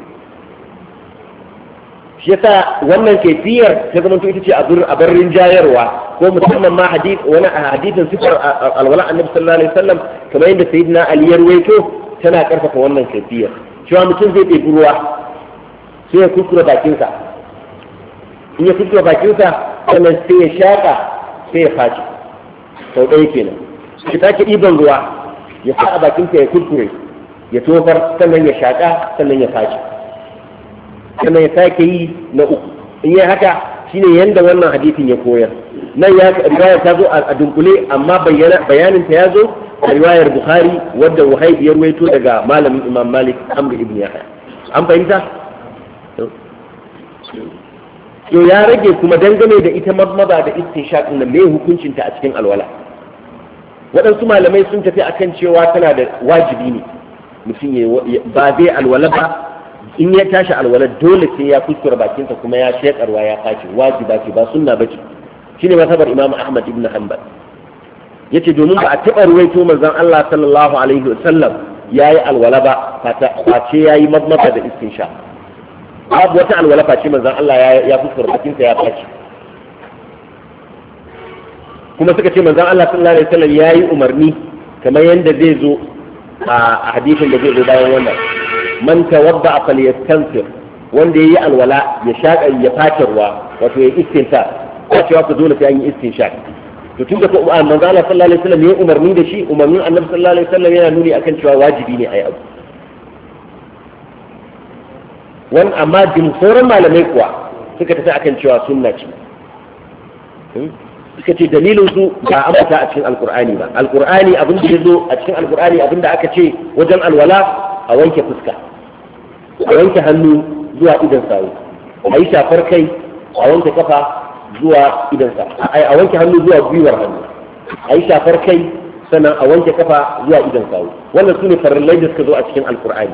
Shi yasa wannan kaifiyar ta zama ita ce a barin jayarwa, ko musamman ma hadith wani hadithin sifar alwala annabi sallallahu alaihi wasallam kamar yadda sayyidina Ali ya ruwaito tana karfafa wannan kaifiyar. Cewa mutum zai ɗebi ruwa sai ya kuskura bakinsa, in ya kuskura bakinsa sannan sai ya shaƙa sai ya faci sau ɗaya kenan. Shi sake ɗiban ruwa ya sa a bakinsa ya kuskure ya tofar sannan ya shaƙa sannan ya faci sannan ya sake yi na uku. In yi haka shine yanda wannan hadisin ya koyar. Nan ya riwaya ta zo a dunkule amma bayanin ta ya zo a riwayar Bukhari wadda Wahayb ya ruwaito daga malamin Imam Malik Amr ibn Yahya. An fahimta? Yo ya rage kuma dangane da ita madmada da istinshaq din me hukuncin ta a cikin alwala. Waɗansu malamai sun tafi akan cewa tana da wajibi ne mutum ya ba zai alwala ba in ya tashi alwala dole sai ya kuskura bakinsa kuma ya shekarwa ya kace wajiba ce ba sunna bace shine mazhabar Imam Ahmad ibn Hanbal yace domin ba a taɓa ruwaito manzon Allah sallallahu alaihi wasallam yayi alwala ba face yayi madmada da istinsha babu wata alwala face manzon Allah ya ya kuskura bakinsa ya kace kuma suka ce manzon Allah sallallahu alaihi wasallam yayi umarni kamar yanda zai zo a hadisin da zai zo bayan wannan man tawadda falyastansir wanda yayi alwala ya shaka ya face ruwa wato ya istinta ko cewa ku dole sai an yi istinsha to tunda ko manzo Allah sallallahu alaihi wasallam ya umarni da shi umarnin Annabi sallallahu alaihi wasallam yana nuni akan cewa wajibi ne ayi abu wan amma din sauran malamai kuwa suka tafi akan cewa sunna ce suka ce dalilin su ba ambata a cikin alqur'ani ba alqur'ani abin da yazo a cikin alqur'ani abin da aka ce wajen alwala a wanke fuska a wanke hannu zuwa idan sawu a yi shafar kai a wanke kafa zuwa idan sa a wanke hannu zuwa gwiwar hannu a yi shafar kai sannan a wanke kafa zuwa idan sawu wannan su ne farillai da suka zo a cikin alqur'ani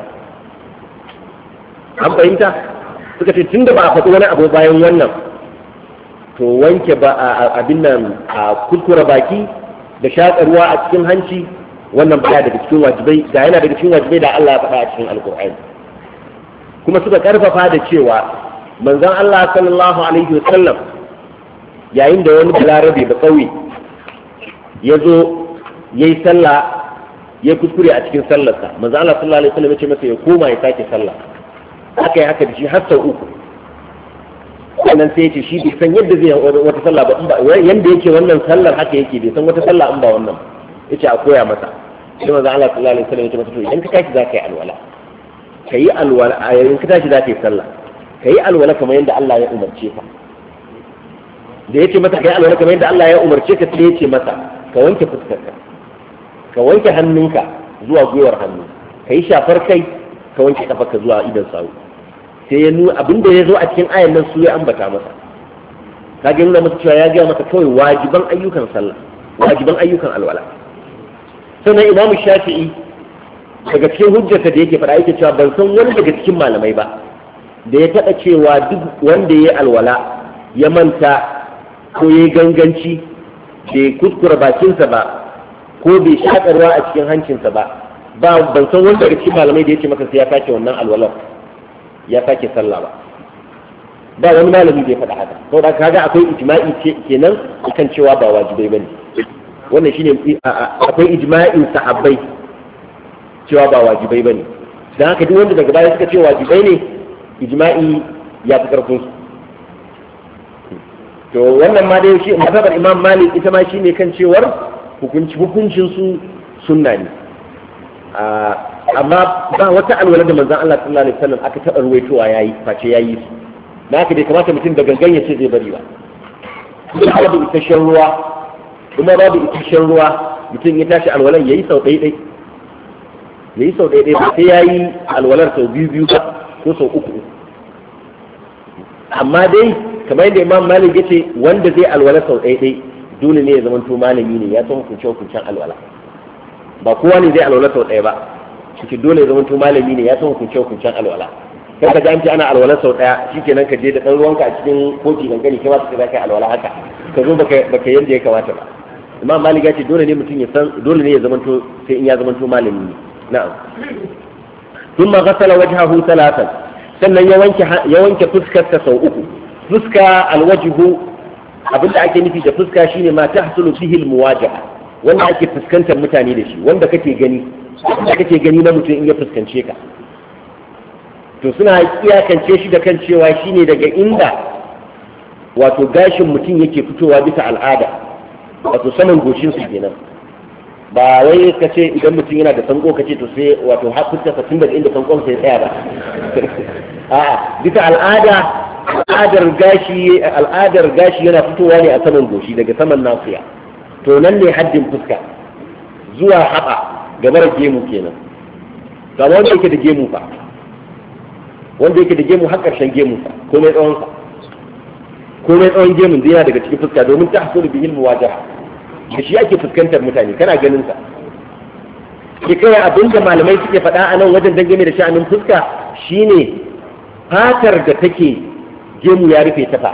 an fahimta suka ce tunda ba a faɗi wani abu bayan wannan to wanke ba abin nan a kuskura baki da shaƙa ruwa a cikin hanci wannan baya daga cikin wajibai da yana daga cikin wajibai da Allah ya faɗa a cikin alkur'ani kuma suka karfafa da cewa manzon Allah sallallahu alaihi wasallam yayin da wani balarabe ba kauye ya zo yayi sallah ya kuskure a cikin sallarsa manzon Allah sallallahu alaihi wasallam ya ce masa ya koma ya sake sallah haka yi haka da shi har sau uku sannan sai ya ce shi bai san yadda zai wata sallah ba yanda yake wannan sallar haka yake bai san wata sallah in ba wannan yace a koya masa sai manzo Allah sallallahu alaihi wasallam ya ce masa to idan ka tashi zaka yi alwala kayi alwala idan ka tashi zaka yi sallah kayi alwala kamar yadda Allah ya umarce ka da yace masa kayi alwala kamar yadda Allah ya umarce ka sai yace masa ka wanke fuskarka ka wanke hannunka zuwa gwiwar hannu kayi shafar kai ka wanke kafarka zuwa idan sawu sai ya nuna abinda ya zo a cikin ayan nan su ya ambata masa kage nuna masa cewa ya ga masa kawai wajiban ayyukan sallah wajiban ayyukan alwala sannan imamu shafi'i daga cikin hujjarsa da yake faɗa yake cewa ban san wani daga cikin malamai ba da ya taɓa cewa duk wanda ya yi alwala ya manta ko ya yi ganganci bai kuskura bakinsa ba ko bai shaƙa ruwa a cikin hancinsa ba ba ban san wani daga cikin malamai da ya ce masa sai ya sake wannan alwalar ya sake sallah ba ba wani malami da ya faɗa haka saboda kaga akwai ijma'i kenan kan cewa ba wajibai bane wannan shine akwai ijma'in sahabbai cewa ba wajibai bane dan haka duk wanda daga baya suka ce wajibai ne ijma'i ya fi karfin su to wannan ma dai shi mazhabar Imam Malik ita ma shine kan cewar hukunci hukuncin su sunna ne amma ba wata alwala da manzon Allah sallallahu alaihi wasallam aka taɓa ruwaitowa yayi face yayi su na haka bai kamata mutum da gangan ya ce zai bari ba kuma babu isasshen ruwa kuma babu isasshen ruwa mutum ya tashi alwalan yayi sau ɗaya ɗaya yayi sau ɗaya ɗaya sai yayi alwalar sau biyu biyu ko sau uku amma dai kamar yadda Imam Malik ya ce wanda zai alwala sau ɗaya ɗaya dole ne ya zama to malami ne ya san hukunce hukuncen alwala ba kowa ne zai alwala sau ɗaya ba shi dole ya zama to malami ne ya san hukunce hukuncen alwala kai ka ga an ce ana alwala sau ɗaya shikenan ka je da ɗan ruwanka a cikin kofi gangani kai ma ka zaka alwala haka ka zo baka baka yanda ya kamata ba Imam Malik ya ce dole ne mutum ya san dole ne ya zama to sai in ya zama to malami ne na'am thumma ghasala wajhahu thalathan sannan ya wanke ya wanke fuskar ta sau uku fuska alwajhu abinda ake nufi da fuska shine ma tahsulu bihi almuwajaha wanda ake fuskantar mutane da shi wanda kake gani wanda kake gani na mutum in ya fuskance ka to suna iyakance shi da kan cewa shine daga inda wato gashin mutum yake fitowa bisa al'ada wato saman goshin su kenan ba wai ka ce idan mutum yana da sanko ka ce to sai wato har fuskar sa tun daga inda sankon sai tsaya ba a'a bisa al'ada al'adar gashi al'adar gashi yana fitowa ne a saman goshi daga saman nasiya to nan ne haddin fuska zuwa haɓa gabar gemu kenan ga wanda yake da gemu fa wanda yake da gemu har ƙarshen gemu fa komai tsawon sa komai tsawon gemun zai yana daga cikin fuska domin ta hasulu bihil muwajaha da shi ake fuskantar mutane kana ganin sa ke kai abin da malamai suke faɗa a nan wajen dangane da sha'anin fuska shine fatar da take gemu ya rufe ta fa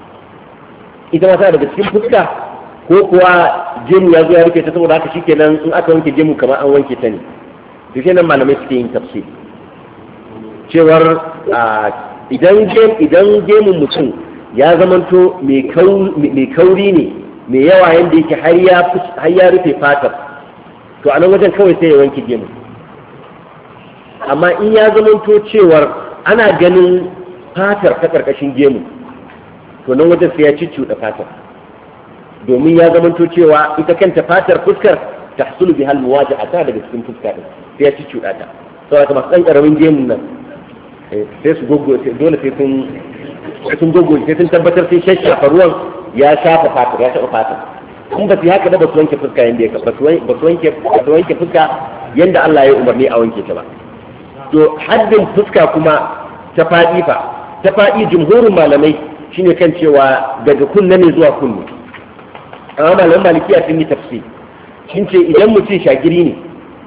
ita ma tana daga cikin fuska ko kuwa gemu ya zo ya rufe ta saboda haka shikenan in aka wanke gemu kamar an wanke ta ne to kenan malamai suke yin tafsir cewar idan idan gemun mutum ya zamanto mai kauri ne mai yawa yadda yake har ya rufe fatar to a nan wajen kawai sai ya wanke gemu amma in ya zamanto cewar ana ganin fatar ta karkashin gemu to nan wajen sai ya cicciuɗa fatar domin ya zamanto cewa ita kanta fatar fuskar ta hasulu bi hal muwajaha ta daga cikin fuska din sai ya cicciuɗa ta saboda masu ɗan ƙaramin gemun nan sai su gogo dole sai sun sai sun gogo sai sun tabbatar sai shashafa ruwan ya shafa fatar ya shafa fatar in ba su haka da ba su wanke fuska yanda ya ba su wanke ba su wanke fuska yanda Allah ya umarni a wanke ta ba to haddin fuska kuma ta faɗi fa ta faɗi jumhurin malamai shine kan cewa daga kunne ne zuwa kunne amma malaman malikiya sun yi tafsir shin ce idan mutum shagiri ne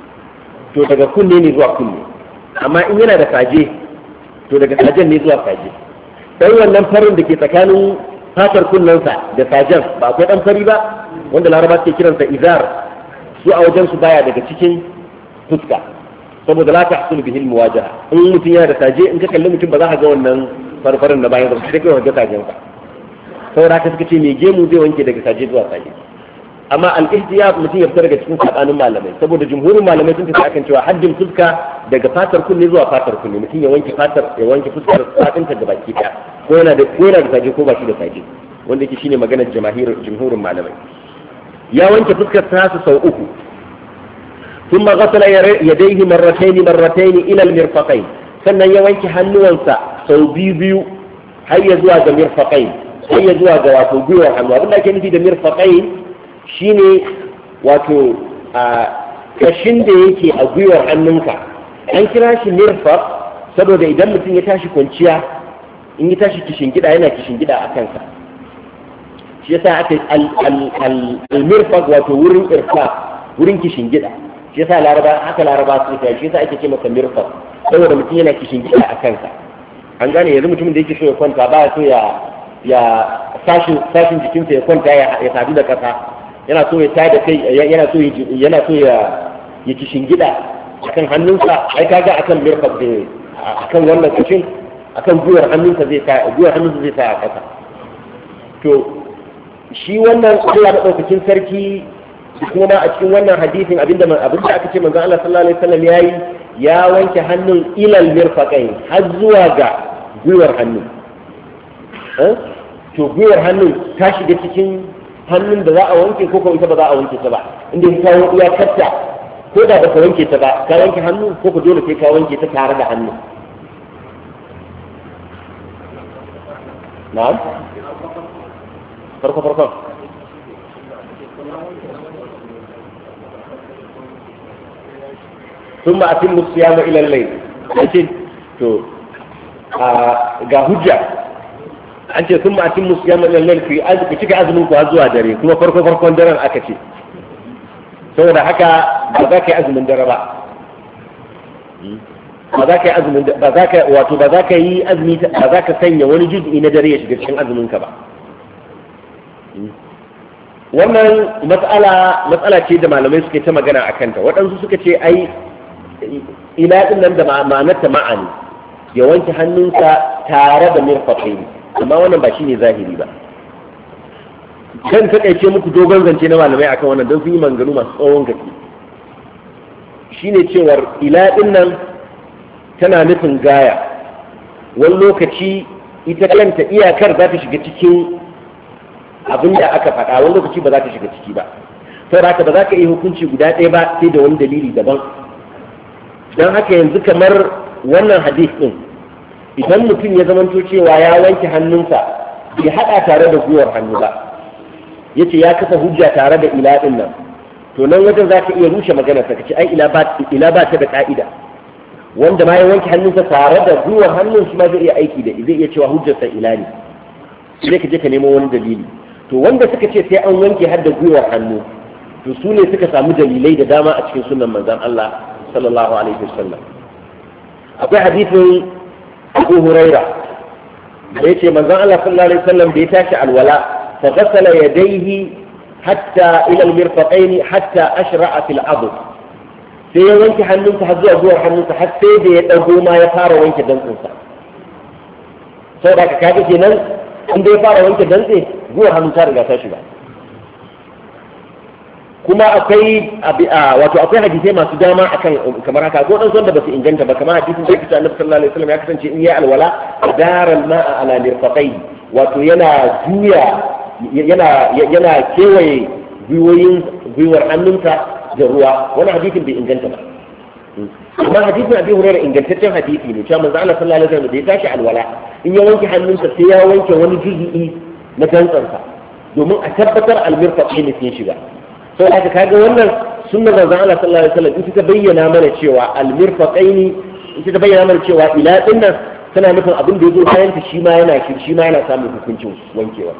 to daga kunne ne zuwa kunne amma in yana da saje to daga sajen ne zuwa saje dan wannan farin da ke tsakanin fatar kunnensa da sajen ba akwai dan fari ba wanda laraba ke kiransa izar su a wajen su baya daga cikin fuska saboda la tahsul bihi almuwajaha in mutum yana da saje in ka kalli mutum ba za ka ga wannan farfarin da bayan sai kai wanda sajen ka saboda haka suka ce me gemu zai wanke daga saje zuwa saje amma al-ihtiyab mutum ya fita daga cikin sabanin malamai saboda jumhurin malamai sun tafi akan cewa haddin fuska daga fatar kunne zuwa fatar kunne mutum ya wanke fatar ya wanke fuskar fatinta da baki daya ko yana da ko yana da saje ko ba shi da saje wanda yake shine maganar jamahir jumhurin malamai ya wanke fuskar ta su sau uku thumma ghasala yadayhi marratayn marratayn ila al-mirfaqayn sannan ya wanke hannuwansa sau biyu biyu har ya zuwa ga mirfaqayn har ya zuwa ga wato gwiwar hannu abin da ake nufi da mirfaqayn shine wato a kashin da yake a gwiwar hannunka an kira shi mirfaq saboda idan mutum ya tashi kwanciya in ya tashi kishin gida yana kishin gida a kansa shi yasa aka al-mirfaq wato wurin irfa wurin kishin gida shi yasa laraba haka laraba su ta shi yasa ake ce masa mirfaq saboda mutum yana kishin gida a kansa an gane yanzu mutumin da yake so ya kwanta ba so ya ya sashin sashin jikinsa ya kwanta ya sadu da kasa yana so ya tada kai yana so yana so ya ya kishin gida akan hannunsa ai kaga akan mirfaq da akan wannan kashin akan gwiwar hannunsa zai sa gwiwar hannunsa zai sa a kasa to shi wannan Allah madaukakin sarki kuma ma a cikin wannan hadisin abinda abinda aka ce manzon Allah sallallahu alaihi wasallam yayi ya wanke hannun ilal mirfaqain har zuwa ga gwiwar hannu to gwiwar hannun ta shiga cikin hannun da za a wanke ko ko ita ba za a wanke ta ba inda ka kawo iya katta ko da ba ka wanke ta ba ka wanke hannu ko ko dole sai ka wanke ta tare da hannu na'am farko farko ثم أتم الصيام إلى الليل أنت تو ga hujja an ce sun ma'atin musu yamma lalai ku ku cika azumin ku har zuwa dare kuma farko farkon daren aka ce saboda haka ba za ka yi azumin dare ba ba za ka yi azumin ba za ka wato ba za ka yi azumi ba za ka sanya wani juz'i na dare ya shiga cikin azumin ka ba wannan matsala matsala ce da malamai suke ta magana a kanta waɗansu suka ce ai ila din nan da ma'anarta ma'ani ya wanke hannunsa tare da mirfaqai amma wannan ba shine zahiri ba kan takaice muku dogon zance na malamai akan wannan don sun yi manganu masu tsawon gaske shine cewar ila din nan tana nufin gaya wani lokaci ita kanta iyakar za ta shiga cikin abin da aka faɗa wani lokaci ba za ta shiga ciki ba saboda haka ba za ka yi hukunci guda ɗaya ba sai da wani dalili daban don haka yanzu kamar wannan hadith din idan mutum ya zamanto cewa ya wanke hannunsa bai haɗa tare da gwiwar hannu ba yace ya kafa hujja tare da ila din nan to nan wajen za ka iya rushe magana ka ce ai ila ba ila ba ta da ka'ida wanda ma ya wanke hannunsa tare da gwiwar hannun shi ma zai iya aiki da zai iya cewa hujjarsa ila ne sai ka je ka nemo wani dalili to wanda suka ce sai an wanke har da gwiwar hannu to to su ne suka samu dalilai da dama a cikin sunan manzon Allah sallallahu alaihi wasallam. akwai hadisin Abu Huraira da yace manzon Allah sallallahu alaihi wasallam da ya tashi alwala fa ghasala yadayhi hatta ila al-mirfaqayn hatta ashra'a fil adud, sai ya wanke hannunsa har zuwa zuwa hannunsa har sai da ya dago ma ya fara wanke dantsinsa. sau da ka kaga kenan in da ya fara wanke dantse zuwa hannun ta riga ta shiga. kuma akwai wato akwai hadisai masu dama akan kamar haka ko dan da basu inganta ba, kamar hadisin da yake Annabi sallallahu alaihi wasallam ya kasance in yayi alwala daral ma'a ala mirfaqai, wato yana juya yana yana kewaye gwiwoyin gwiwar hannunka da ruwa. Wani hadisin bai inganta ba, amma hadisin Abi Hurairah ingantaccen hadisi ne cewa manzo Allah sallallahu alaihi wasallam da ya tashi alwala in ya wanke hannunsa sai ya wanke wani juz'i na dantsansa domin a tabbatar almirfaqai ne sun shiga. sau haka kaga wannan sunnar manzon Allah sallallahu alaihi wasallam ita ta bayyana mana cewa almirfaqaini, ita ta bayyana mana cewa ila dinnan tana nufin abin da yazo bayan ta shi ma yana shi ma yana samun hukuncin wankewa.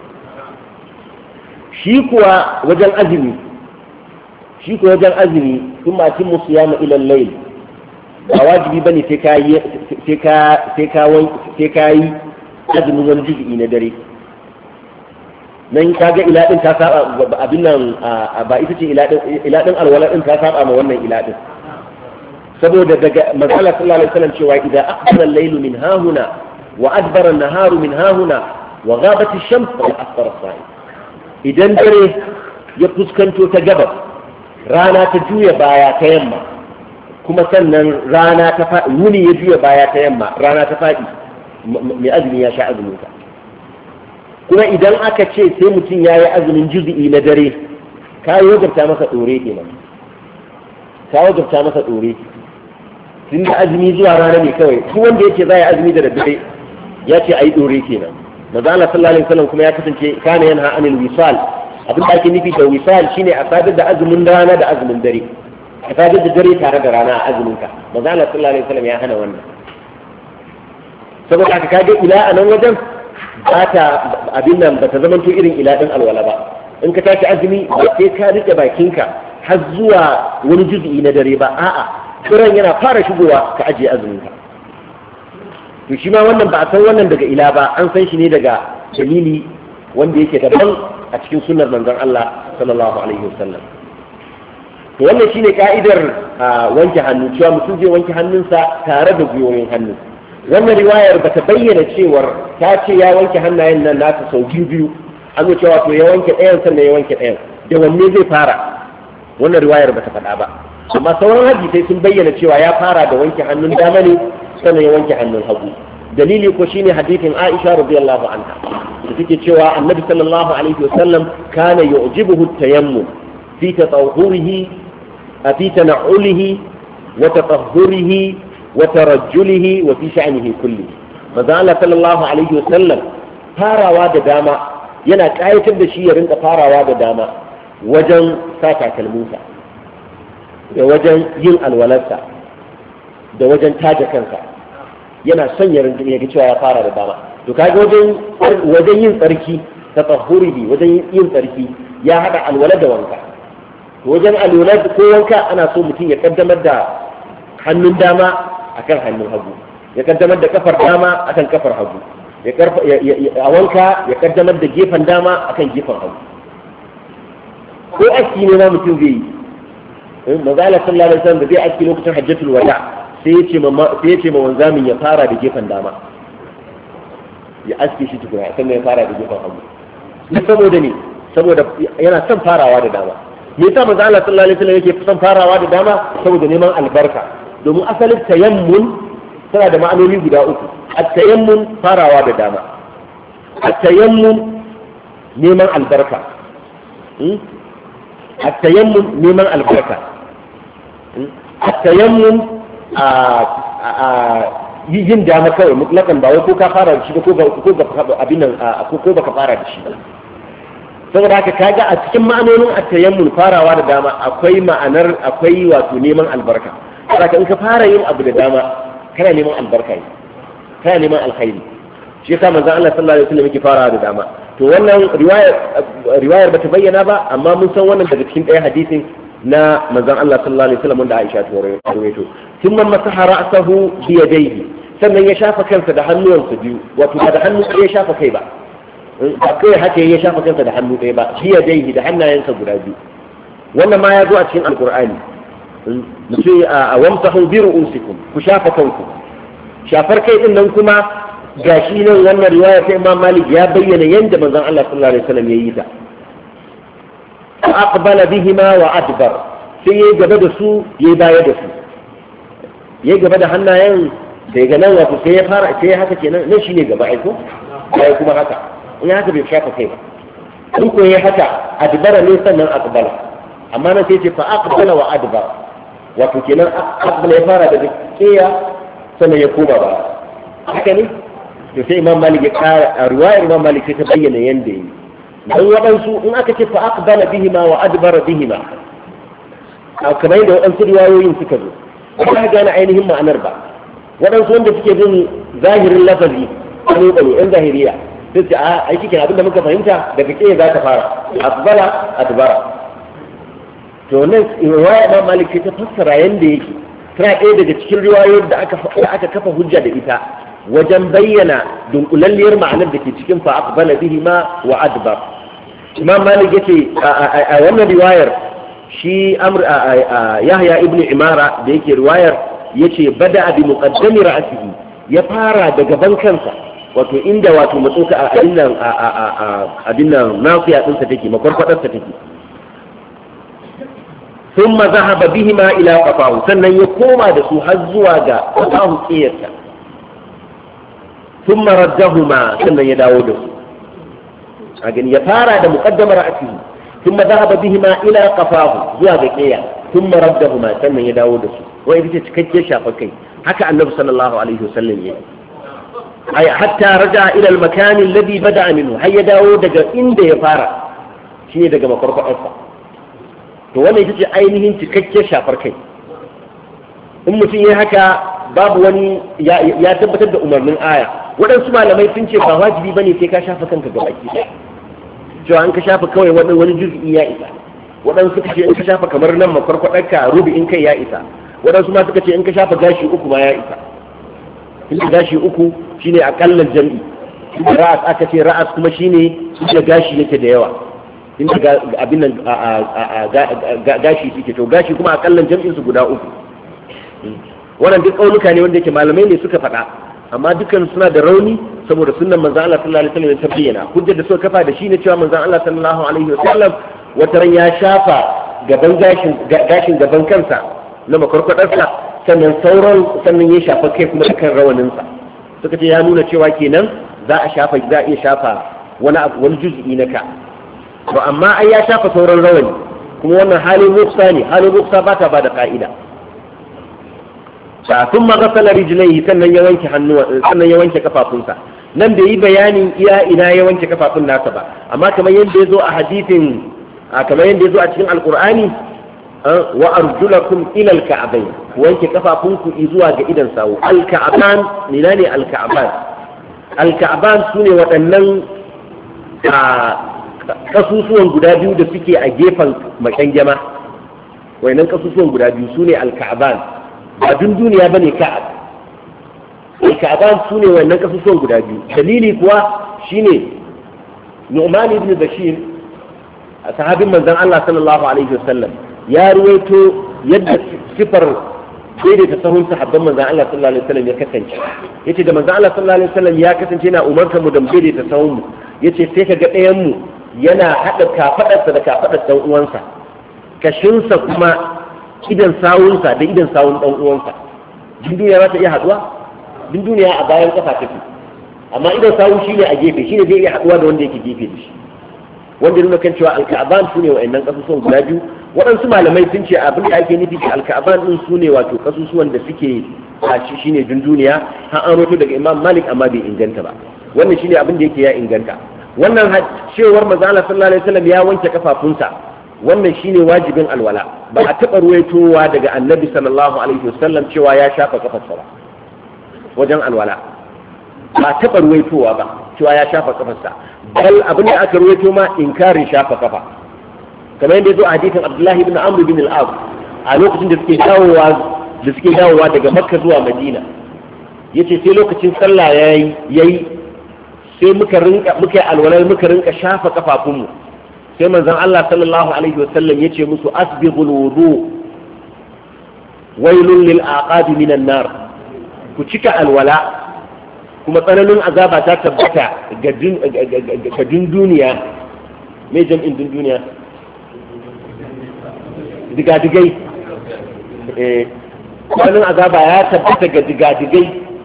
shi kuwa wajen azumi shi kuwa wajen azumi kuma tin musiyama ila al-layl ba wajibi bane sai ka sai ka sai ka sai ka yi azumin wani juz'i na dare. nan kaga ila din ta saba abin nan ba ita ce ila din ila din alwala din ta saba ma wannan ila din, saboda daga manzala sallallahu alaihi wasallam cewa idan aqbala al-layl min hahuna wa adbara an-naharu min hahuna wa ghabat ash-shams fa afṭara as-sā'im. idan dare ya fuskanto ta gabas, rana ta juya baya ta yamma, kuma sannan rana ta faɗi wuni ya juya baya ta yamma, rana ta faɗi, mai azumi ya sha azumin sa. kuma idan aka ce sai mutum ya yi azumin juzi'i na dare, ka yi wajabta masa ɗore kenan, ka wajabta masa ɗore tun da azumi zuwa rana ne kawai. duk wanda yake za ya azumi da daddare ya ce a yi ɗore kenan. maza Allah sallallahu alaihi wasallam kuma ya kasance kana yanha anil wisal, abin da ake nufi da wisal shine a sadar da azumin rana da azumin dare, a sadar da dare tare da rana a azumin ka. maza Allah sallallahu alaihi wasallam ya hana wannan. saboda haka kage ila a nan wajen ba ta abin nan ba ta zama to irin ila din alwala ba. in ka tashi azumi ba sai ka rike bakinka har zuwa wani juz'i na dare ba, a'a kiran yana fara shigowa ka ajiye azumin ka. to shi ma wannan ba a san wannan daga ila ba, an san shi ne daga dalili wanda yake daban a cikin sunnar manzon Allah sallallahu alaihi wasallam. to wannan shine ka'idar wanke hannu, cewa mutum zai wanke hannunsa tare da gwiwoyin hannu. wannan riwayar ba ta bayyana cewar ta ce ya wanke hannayen nan nasa sau biyu biyu, an zo cewa to ya wanke ɗayan sannan ya wanke ɗayan, da wanne zai fara. wannan riwayar ba ta faɗa ba, amma sauran hadisai sun bayyana cewa ya fara da wanke hannun dama ne sannan ya wanke hannun hagu. dalili ko shine hadisin Aisha radiyallahu anha da take cewa Annabi sallallahu alaihi wasallam kana yu'jibuhu at-tayammum fi tatahhurihi fi tana'ulihi wa tatahhurihi wa tarajjulihi wa fi sha'nihi kulli. manzo Allah sallallahu alaihi wasallam farawa da dama yana kayatar da shi ya rinka farawa da dama wajen sa takalminsa da wajen yin alwalarsa da wajen taje kansa, yana son ya rinka ya cewa ya fara da dama. to kaga wajen wajen yin tsarki ta tahurihi, wajen yin tsarki ya hada alwala da wanka. to wajen alwala ko wanka ana so mutum ya kaddamar da hannun dama akan hannun hagu, ya kaddamar da kafar dama akan kafar hagu, ya karfa a wanka ya kaddamar da gefen dama akan gefen hagu. ko aski ne ma mutum zai yi, manzo Allah sallallahu alaihi wasallam da zai aski lokacin hajjatul wada sai ya ce ma sai ya ce ma wanzamin ya fara da gefen dama, ya aski shi tukuna sannan ya fara da gefen hagu. ne saboda ne saboda yana son farawa da dama. me yasa manzo Allah sallallahu alaihi wasallam yake son farawa da dama? saboda neman albarka. domin asalin tayammun tana da ma'anoni guda uku. at-tayammun farawa da dama, at-tayammun neman albarka, at-tayammun neman albarka, at-tayammun yin dama kawai mutlakan ba wai ko ka fara da shi ba ko ko abin nan ko baka fara da shi ba. saboda haka kaga a cikin ma'anonin at-tayammun farawa da dama akwai ma'anar akwai wato neman albarka. saboda in ka fara yin abu da dama kana neman albarka ne, kana neman alkhairi. shi yasa manzon Allah sallallahu alaihi wasallam yake farawa da dama. to wannan riwayar riwayar bata bayyana ba amma mun san wannan daga cikin ɗaya hadisin na manzon Allah sallallahu alaihi wasallam da Aisha ta rawaito thumma masaha ra'sahu bi yadayhi sannan ya shafa kansa da hannuwansa biyu wato ba da hannu ɗaya ya shafa kai ba ba kai haka ya shafa kansa da hannu ɗaya ba bi yadayhi da hannayensa guda biyu wannan ma ya zo a cikin alqur'ani mutum a wamsahu bi ru'usikum ku shafa kanku shafar kai din nan kuma gashi nan wannan riwaya ta Imam Malik ya bayyana yanda manzon Allah sallallahu alaihi wasallam yayi ta aqbala bihima wa adbar sai yayi gaba da su yayi baya da su yayi gaba da hannayen daga nan wato sai ya fara sai haka kenan nan shine gaba ai ko sai kuma haka in haka bai shafa kai ba in ko yayi haka adbara ne sannan aqbala amma nan sai ce fa aqbala wa adbar wato kenan aqbala ya fara daga kiya sannan ya koma ba haka ne to sai Imam Malik ya kara a riwayar Imam Malik sai ta bayyana yanda yi dan waɗansu in aka ce fa aqbala bihima wa adbara bihima kamar da waɗansu riwayoyin suka zo ba ka gane ainihin ma'anar ba waɗansu wanda suke bin zahirin lafazi ne bane yan zahiriya sai ce a ai kike abinda muka fahimta daga ke za ta fara aqbala adbara to nan riwaya Imam Malik ta fassara yanda yake tana ɗaya daga cikin riwayoyin da aka aka kafa hujja da ita wajen bayyana dunkulalliyar ma'anar da ke cikin fa aqbala bihima wa adbar Imam Malik yace a wannan riwayar shi amr Yahya ibn Imara da yake riwayar yace bada bi muqaddami ra'sihi ya fara da gaban kansa wato inda wato matsoka a abin nan a abin nan nafiya din sa take makwarkwadar sa take thumma zahaba bihima ila qafahu sannan ya koma da su har zuwa ga qafahu qiyarsa thumma raddahuma sannan ya dawo da su a gani ya fara da muqaddamar ra'sihi thumma dhahaba bihima ila qafahu zuwa ga qiya thumma raddahuma sannan ya dawo da su wai ita ce cikakken shafa kai haka annabi sallallahu alaihi wasallam yayi ay hatta raja ila al-makan alladhi bada'a minhu har ya dawo daga inda ya fara shine daga makarfadarsa to wannan ita ce ainihin cikakken shafar kai in mutum yayi haka babu wani ya tabbatar da umarnin aya waɗansu malamai sun ce ba wajibi bane sai ka shafa kanka ga baki ɗaya cewa an ka shafa kawai wani wani juz'i ya isa waɗansu suka ce in ka shafa kamar nan makwarkwadarka rubi in kai ya isa waɗansu ma suka ce in ka shafa gashi uku ma ya isa in gashi uku shine akallan jam'i ra'as aka ce ra'as kuma shine inda gashi yake da yawa inda abin nan gashi suke to gashi kuma akallan jam'in su guda uku wannan duk kauluka ne wanda yake malamai ne suka faɗa amma dukkan suna da rauni saboda sunnan manzon Allah sallallahu alaihi wasallam ta bayyana hujjar da suka kafa da shi ne cewa manzon Allah sallallahu alaihi wasallam wataran ya shafa gaban gashin gashin gaban kansa na makarkwadarsa sannan sauran sannan ya shafa kai kuma kan rawanin sa suka ce ya nuna cewa kenan za a shafa za a iya shafa wani wani juz'i na ka to amma ai ya shafa sauran rawani kuma wannan halin ruksa ne halin ruksa ba ta ba da ka'ida ثم غسل رجليه sannan ya wanke hannuwa sannan ya wanke kafafunsa nan bai yi bayanin iya ina ya wanke kafafun nasa ba amma kamar yadda yazo a hadisin kamar yadda yazo a cikin alqur'ani wa arjulakum ila alka'bayn wanke kafafunku zuwa ga idan sawu alka'ban ne alka'ban alka'ban sune waɗannan kasusuwan guda biyu da suke a gefen makyangyama wayannan kasusuwan guda biyu sune alka'ban ba dun duniya ba ne ka'ab ka'aban su ne wannan kasusuwan guda biyu dalili kuwa shine Nu'man ibn Bashir sahabin manzon Allah sallallahu alaihi wasallam ya ruwaito yadda sifar daidaita sahun sahabban manzon Allah sallallahu alaihi wasallam ya kasance yace da manzon Allah sallallahu alaihi wasallam ya kasance yana umartar mu da daidaita sahun mu yace sai kaga ɗayan mu yana hada kafadarsa da kafadar dan uwansa kashinsa kuma idan sawunsa da idan sawun dan uwansa din duniya za ta iya haduwa din duniya a bayan kafa take amma idan sawu shine a gefe shine zai iya haduwa da wanda yake gefe da shi wanda nuna kan cewa alka'aban sune wa'annan kasusuwan guda biyu waɗansu malamai sun ce abin da ake nufi da alka'aban din sune wato kasusuwan da suke a shi shine din duniya har an roto daga Imam Malik amma bai inganta ba wannan shine abin da yake ya inganta wannan cewar manzo Allah sallallahu alaihi wasallam ya wanke kafafunsa wannan shine wajibin alwala ba a taɓa ruwaitowa daga annabi sallallahu alaihi wasallam cewa ya shafa kafarsa ba wajen alwala ba a taɓa ruwaitowa ba cewa ya shafa kafarsa bal abin da aka rawaito ma inkarin shafa kafa kamar yadda yazo a hadisin Abdullahi ibn Amr bin al-As a lokacin da suke dawowa da suke dawowa daga Makka zuwa Madina yace sai lokacin sallah yayi yayi sai muka rinka muka alwala muka rinka shafa kafafunmu sai manzon Allah sallallahu alaihi wasallam yace musu asbighul wudu wailun lil aqabi minan nar ku cika alwala kuma tsananin azaba ta tabbata ga duniya mai jam'in duniya digadigai eh tsananin azaba ya tabbata ga digadigai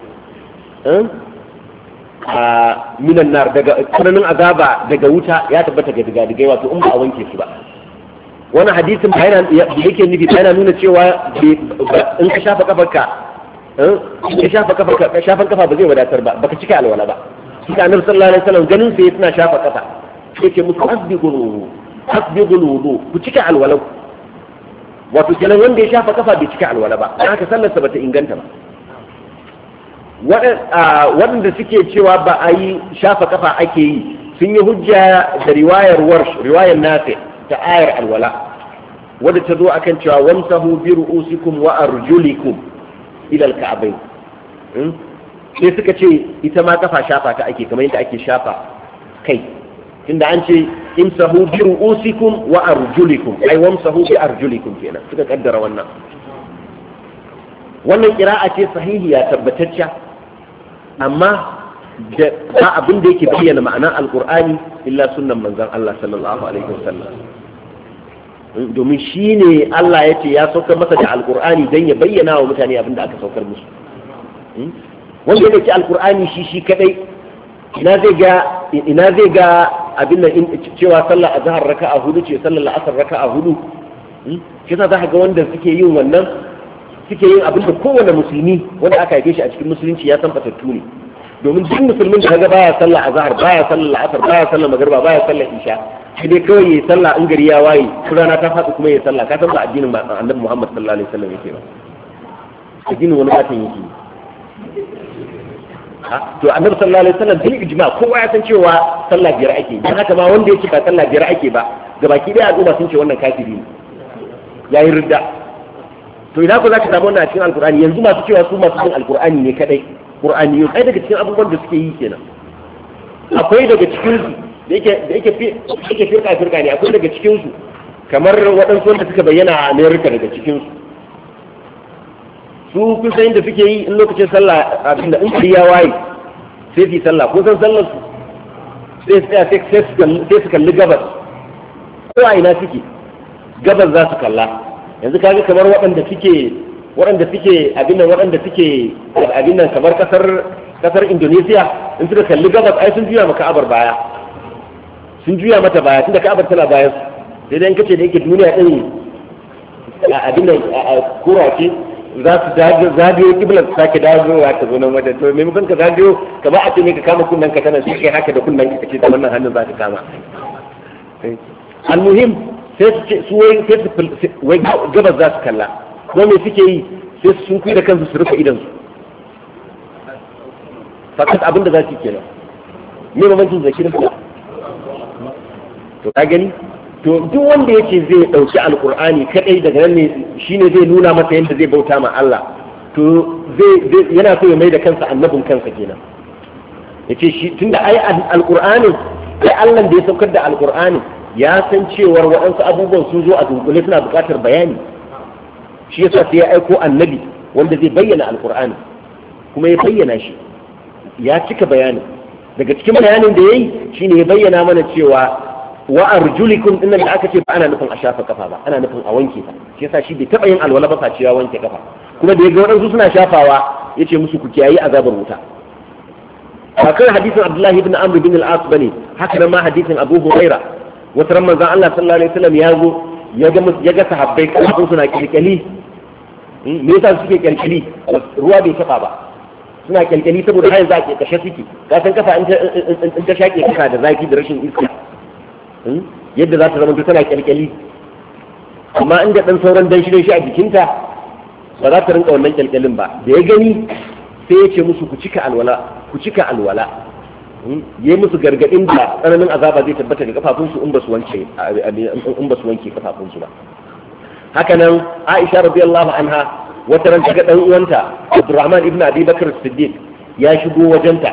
a minan nar daga tsananin azaba daga wuta ya tabbata ga digadigai wato in ba a wanke su ba wani hadisin ba yana yake nufi ba yana nuna cewa in ka shafa kafarka in ka shafa kafarka shafan kafa ba zai wadatar ba baka cika alwala ba shi ka annabi sallallahu alaihi wasallam ganin sai suna shafa kafa sai ce musu asbighul asbighul wudu ku cika alwala wato kenan wanda ya shafa kafa bai cika alwala ba dan haka sallarsa bata inganta ba waɗanda suke cewa ba a yi shafa kafa ake yi sun yi hujja da riwayar warsh riwayar nafi ta ayar alwala wadda ta zo akan cewa wamsahu bi ru'usikum wa arjulikum ila alka'bayn sai suka ce ita ma kafa shafa ta ake kamar yadda ake shafa kai tunda an ce imsahu bi ru'usikum wa arjulikum ai wamsahu bi arjulikum kenan suka kaddara wannan wannan qira'a ce sahihiya tabbatacciya amma da ba abin da yake bayyana ma'anar alqur'ani illa sunnan manzon Allah sallallahu alaihi wasallam domin shine Allah ya ce ya saukar masa da alqur'ani dan ya bayyana wa mutane abin da aka saukar musu wanda yake alqur'ani shi shi kadai ina zai ga ina zai ga abin nan cewa sallar azhar raka'a hudu ce sallar asr raka'a hudu shi yasa zaka ga wanda suke yin wannan suke yin abin da kowane musulmi wanda aka haife shi a cikin musulunci ya san fatattu ne domin duk musulmin da kaga baya sallah azhar baya sallah asr baya sallah magriba baya sallah isha sai dai kawai yayi sallah in gari ya waye rana ta faɗi kuma yayi sallah ka san ba addinin annabi Muhammad sallallahu alaihi wasallam yake ba addinin wani matan yake ha to annabi sallallahu alaihi wasallam bil ijma kowa ya san cewa sallah biyar ake dan haka ma wanda yake ba sallah biyar ake ba gabaki daya al'umma sun ce wannan kafiri ne yayi ridda to idan ko zaka samu wannan a cikin alqur'ani yanzu masu cewa su masu cikin alqur'ani ne kadai qur'ani yau kai daga cikin abubuwan da suke yi kenan akwai daga cikin su da yake da yake yake firka firka ne akwai daga cikin su kamar waɗansu wanda suka bayyana a America daga cikin su su kun san da suke yi in lokacin sallah abinda in kariya waye sai su sallah ko san sallar su sai sai sai sai su kalli gabas ko a ina suke gabas za su kalla yanzu kaga kamar waɗanda suke waɗanda suke abin nan waɗanda suke abin nan kamar kasar kasar Indonesia in suka kalli gabas ai sun juya maka abar baya sun juya mata baya tunda ka'abar tana bayan sai dai in kace da yake duniya din abin nan kura ce za su zagayo kiblar su sake dawowa ta zo nan wajen to maimakon ka zagayo ka ba a ce ne ka kama kunnen ka tana sai kai haka da kunnen ka ce da wannan hannun za ka kama almuhim sai su ce su wai sai su wai gabas za su kalla ko me suke yi sai su sun kuyi da kansu su rufe idan su fakat abinda za su kenan me bambancin zakirin ku to ka gani to duk wanda yake zai dauki alqur'ani kadai daga nan ne shine zai nuna masa yadda zai bauta ma Allah to zai yana so ya mai da kansa annabin kansa kenan yace shi tunda ai alqur'ani ai Allah da ya saukar da alqur'ani ya san cewar waɗansu abubuwan sun zo a dunkule suna buƙatar bayani shi yasa sai ya aiko annabi wanda zai bayyana alqur'ani kuma ya bayyana shi ya cika bayani daga cikin bayanin da yayi shine ya bayyana mana cewa wa arjulikum inna da aka ce ba ana nufin a shafa kafa ba ana nufin a wanke ta shi yasa shi bai taba yin alwala ba face ya wanke kafa kuma da yaga wadansu suna shafawa yace musu ku kiyayi azabar wuta akan hadisin Abdullah ibn Amr ibn al-As bane haka nan ma hadisin Abu Huraira wata ran manzon Allah sallallahu alaihi wasallam ya zo ya ga ya ga sahabbai kafin suna kirkali me yasa suke kirkali ruwa bai kafa ba suna kirkali saboda hayan za ke kashe suke ka san kafa in ta shake kafa da zafi da rashin iska yadda za ta zama tana kyalkyali amma inda dan sauran dan shi a jikinta ba za ta rinka wannan kyalkyalin ba da ya gani sai ya ce musu ku cika alwala ku cika alwala yayi musu gargadin da tsananin azaba zai tabbata ga kafafunsu in ba su wanke in ba su wanke kafafunsu ba. Haka nan Aisha radiyallahu anha wata ran ta ga dan uwanta Abdurrahman ibn Abi Bakr as-Siddiq ya shigo wajenta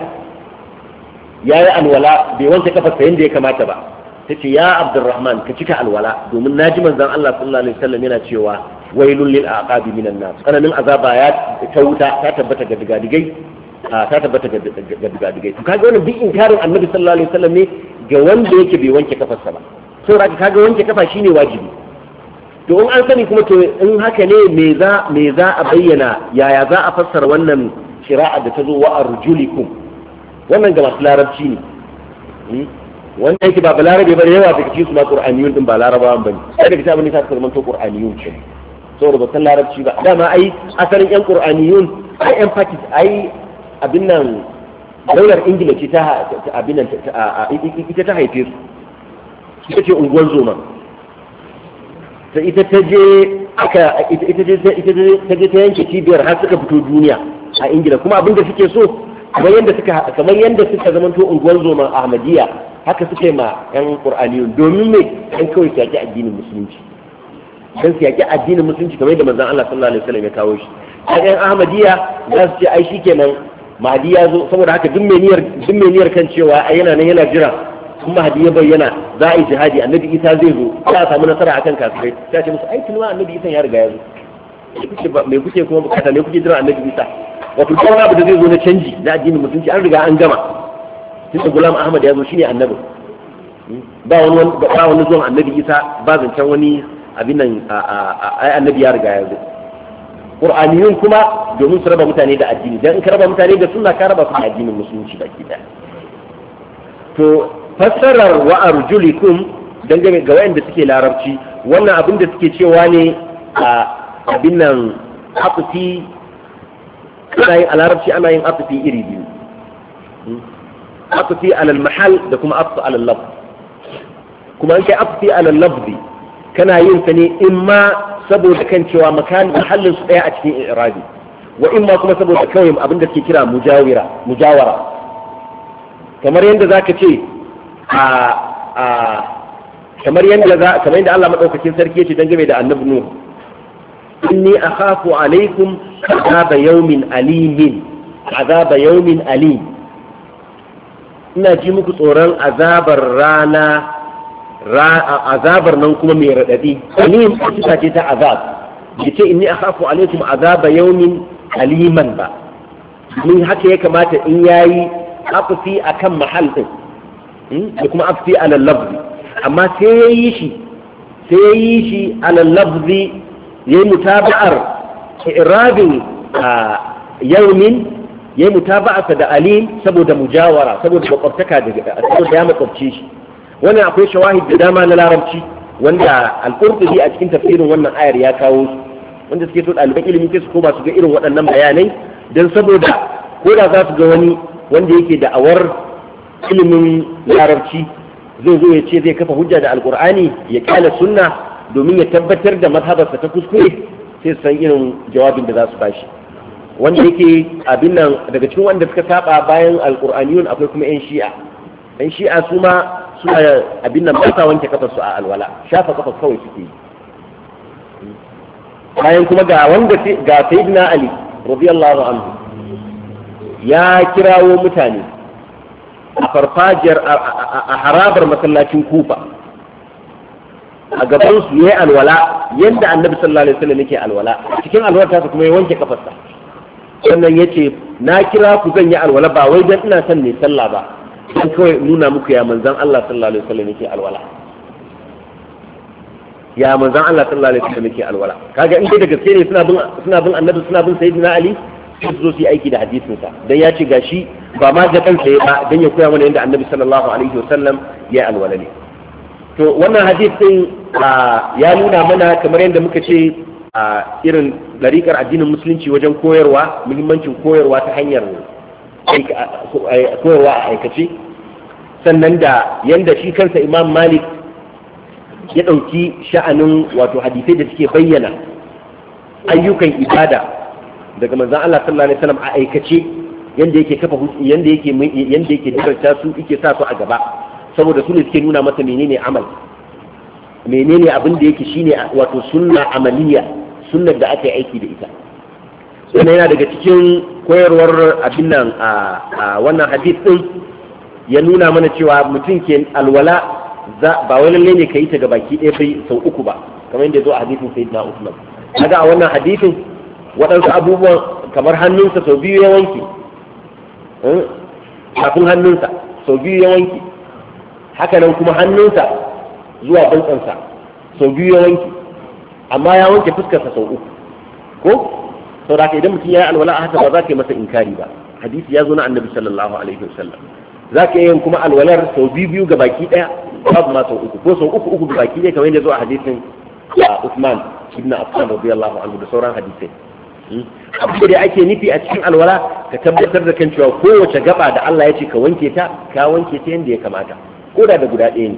yayi alwala bai wanke kafarsa yanda ya kamata ba, tace ya Abdurrahman ka cika alwala domin naji manzon Allah sallallahu alaihi wasallam yana cewa wailul lil aqabi minan nar, tsananin azaba ya ta wuta ta tabbata ga digadigai ta tabbata ga digadigai. to kaga wannan duk inkarin Annabi sallallahu alaihi wasallam ne ga wanda yake bai wanke kafarsa ba, saboda kaga wanke kafa shine wajibi. to in an sani kuma to in haka ne me za me za a bayyana yaya za a fassara wannan shari'a da ta zo wa arjulikum, wannan ga masu larabci ne wannan yake ba balarabe ba da yawa daga cikin su ma qur'aniyun din ba larabawan bane, sai daga cikin abin da ta zama to qur'aniyun ce saboda ba san larabci ba. dama ai asalin yan qur'aniyun ai yan pakis ai abin nan daular ingila ce ta abin nan ita ta haife su, ita ce unguwar zoma, sai ita ta je aka ita je ta je ta yanke cibiyar har suka fito duniya a ingila. kuma abin da suke so kamar yadda suka kamar yadda suka zamanto unguwar zoma ahmadiyya haka suke ma yan qur'aniyun domin me an kawai su yaki addinin musulunci, dan su yaki addinin musulunci kamar yadda manzon Allah sallallahu alaihi wasallam ya kawo shi. yan ahmadiyya za su ce ai shikenan mahdi ya zo, saboda haka duk mai niyyar duk mai niyyar kan cewa ai yana nan yana jira kuma mahdi ya bayyana za a yi jihadi annabi isa zai zo za a samu nasara akan kafirai, ta ce musu ai tun annabi isa ya riga ya zo, me kuke kuma bukata me kuke jira annabi isa? wato duk wani abu da zai zo na canji na addinin musulunci an riga an gama, tun da Gulam Ahmad ya zo shine annabi, ba wani ba wani zuwan annabi isa ba zancen wani abin nan ai annabi ya riga ya zo. Qur'aniyun kuma domin su raba mutane da addini, dan in ka raba mutane da sunna ka raba su da addinin musulunci baki daya. to fassarar wa arjulikum dangane ga wayanda suke larabci, wannan abin da suke cewa ne a abin nan afuti ana yin a larabci ana yin afuti iri biyu, afuti alal mahal da kuma afuti alal lafz. kuma an kai afuti alal lafzi kana yin sa ne in ma saboda kan cewa makan mahallin su daya a cikin i'rabi, wa in ma kuma saboda kawai abin da suke kira mujawira mujawara, kamar yadda zaka ce a a kamar yadda za kamar yadda Allah madaukakin sarki yace dangane da annabi Nuh, inni akhafu alaikum azaba yawmin alimin, azaba yawmin alim, ina ji muku tsoron azabar rana azabar nan kuma mai radadi. alim ita ce ta azab, yace inni akhafu alaikum azaba yawmin aliman ba, mun haka ya kamata in yayi afsi akan mahal din da kuma afsi ala lafzi, amma sai yayi shi sai yayi shi ala lafzi yayi mutaba'ar i'rabin yawmin yayi mutaba'arsa da alim saboda mujawara, saboda makwabtaka da saboda ya makwabce shi. wannan akwai shawahid da dama na larabci wanda al-Qurtubi a cikin tafsirin wannan ayar ya kawo su, wanda suke so ɗaliban ilimi sai su koma su ga irin waɗannan bayanai, don saboda ko da za su ga wani wanda yake da'awar ilimin larabci zai zo ya ce zai kafa hujja da alkur'ani ya kyale sunna domin ya tabbatar da mazhabarsa ta kuskure, sai su san irin jawabin da za su bashi. wanda yake abin nan daga cikin wanda suka saba bayan alkur'aniyun akwai kuma yan shi'a. yan shi'a su ma suna abin nan ba sa wanke kafarsu a alwala, shafa kafar kawai suke yi. bayan kuma ga wanda ga sayyidina Ali radiyallahu anhu ya kirawo mutane a farfajiyar a harabar masallacin Kufa a gaban su yayi alwala yanda Annabi sallallahu alaihi wasallam yake alwala, cikin alwala ta kuma ya wanke kafarsa. sannan yace na kira ku zan yi alwala ba wai dan ina son ne sallah ba, dan kawai nuna muku ya manzon Allah sallallahu alaihi wasallam yake alwala, ya manzon Allah sallallahu alaihi wasallam yake alwala. kaga in dai da gaske ne suna bin suna bin Annabi suna bin sayyidina Ali, sai su zo su yi aiki da hadisin sa, dan ya ce gashi ba ma ga kansa ya ba dan ya koya mana yadda Annabi sallallahu alaihi wasallam ya alwala ne. to wannan hadisin ya nuna mana kamar yadda muka ce a irin dariƙar addinin musulunci wajen koyarwa, muhimmancin koyarwa ta hanyar koyarwa a aikace, sannan da yanda shi kansa Imam Malik ya ɗauki sha'anin wato hadisai da suke bayyana ayyukan ibada daga manzon Allah sallallahu alaihi wasallam a aikace, yanda yake kafa yanda yake yanda yake dukkan su yake sa su a gaba saboda su ne suke nuna masa menene amal menene abin da yake shine wato sunna amaliya sunnar da aka yi aiki da ita sannan yana daga cikin koyarwar abin nan a wannan hadith din ya nuna mana cewa mutum ke alwala ba wai lalle ne ka yi ta ga baki ɗaya bai sau uku ba kamar yadda zo a hadithin sayyidina Usman kaga a wannan hadithin waɗansu abubuwan kamar hannunsa sau biyu ya wanke kafin hannunsa sau biyu ya wanke haka nan kuma hannunsa zuwa dantsansa sau biyu ya wanke amma ya wanke fuskarsa sau uku ko sau da idan mutum ya yi alwala a haka ba za ka yi masa inkari ba hadisi ya zo na annabi sallallahu alaihi wasallam za ka yi kuma alwalar sau biyu biyu ga baki ɗaya babu ma sau uku ko sau uku uku ga baki ɗaya kamar yadda zo a hadisin Uthman ibn Affan radiyallahu anhu da sauran hadisai abin da ake nufi a cikin alwala ka tabbatar da kan cewa kowace gaba da Allah ya ce ka wanke ta ka wanke ta yadda ya kamata ko da da guda ɗaya ne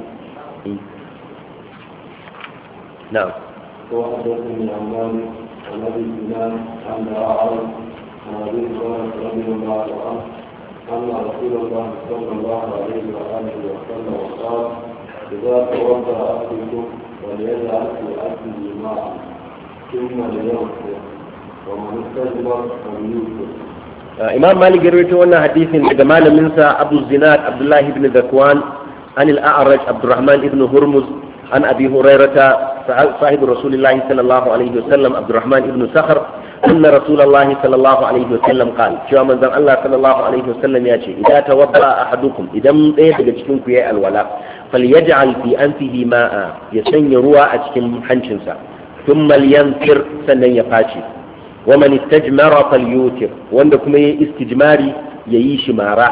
na'am وحدثني عن مالك عن ابي سنان عن اعرج عن ابي هريره رضي الله عنه ان رسول الله صلى الله عليه واله وسلم قال اذا توضا احدكم وليجعل في اكله ماء ثم ليغسل ومن استجمر فليوتر. امام مالك رويته wannan hadisin daga malamin sa Abu Zinad Abdullah ibn Zakwan عن الأعرج عبد الرحمن بن هرمز عن أبي هريرة صاحب رسول الله صلى الله عليه وسلم عبد الرحمن بن سخر أن رسول الله صلى الله عليه وسلم قال شو من ذن الله صلى الله عليه وسلم يأتي إذا توضأ أحدكم إذا إيه تجتكم يا الولاء فليجعل في أنفه ماء يسن يروى أجتم حنشنسا ثم لينفر سنن يفاشي ومن استجمر فليوتر وعندكم استجماري يعيش مارا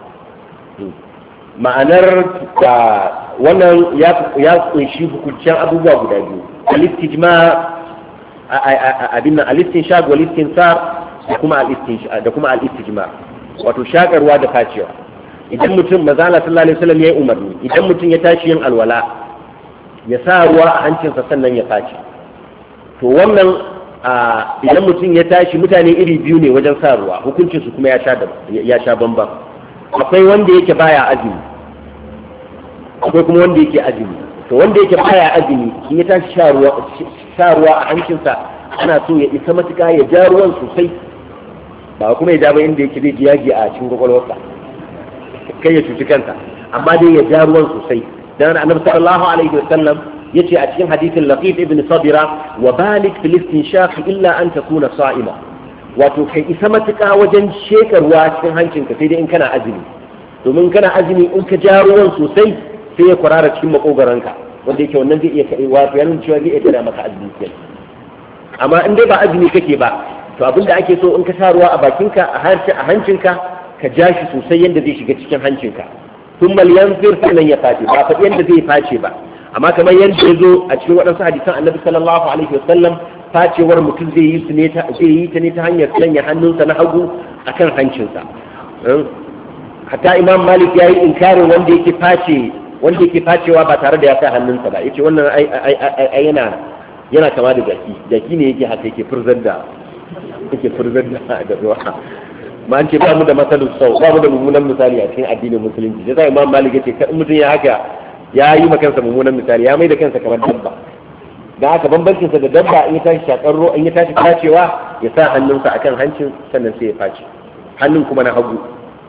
ma'anar da wannan ya kunshi hukuncin abubuwa guda biyu al-istijma abin nan al-istinshaq wal istinsar da kuma al-istinshaq da kuma al-istijma wato shakarwa da facewa idan mutum manzo Allah sallallahu alaihi wasallam yayi umarni idan mutum ya tashi yin alwala ya sa ruwa a hancinsa sannan ya face to wannan idan mutum ya tashi mutane iri biyu ne wajen sa ruwa hukuncin su kuma ya sha ya sha bamban akwai wanda yake baya azumi akwai kuma wanda yake azumi to wanda yake baya azumi in ya tashi sha ruwa sha ruwa a hancinsa ana so ya isa matuƙa ya ja ruwan sosai ba kuma ya ja ba inda yake zai ji yagi a cikin kwakwalwarsa kai ya cuci kansa amma dai ya ja ruwan sosai dan annabi sallallahu alaihi wasallam yace a cikin hadisin Laqit ibn Sabira wa balik fil istinshaq illa an takuna sa'ima wato kai isa matuƙa wajen shekarwa cikin hancinka sai dai in kana azumi domin kana azumi in ka ja ruwan sosai sai ya kwarara cikin makogaranka wanda yake wannan zai iya kai wato yana cewa zai iya tada maka azumi kenan amma in dai ba azumi kake ba to abinda ake so in ka sha ruwa a bakinka a harshe a hancinka ka ja shi sosai yanda zai shiga cikin hancinka thumma liyanzir sannan ya face ba fa yanda zai face ba amma kamar yanda ya zo a cikin waɗansu hadisan annabi sallallahu alaihi wasallam facewar mutum zai yi su ne ta zai yi ta ne ta hanyar sanya hannunsa na hagu akan hancinsa hatta imam malik ya yi inkarin wanda yake face wanda yake facewa ba tare da ya sa hannunsa ba yace wannan ai yana yana kama da jaki jaki ne yake haka yake furzar da yake furzar da da ruwa ma an ce ba mu da masalul sau ba mu da mummunan misali a cikin addinin musulunci sai imam malik yace kan mutum ya haka ya yi ma kansa mummunan misali ya mai da kansa kamar dabba da haka bambancinsa da dabba in ya tashi shakar ruwa in ya tashi facewa ya sa hannunsa akan hancin sannan sai ya face hannun kuma na hagu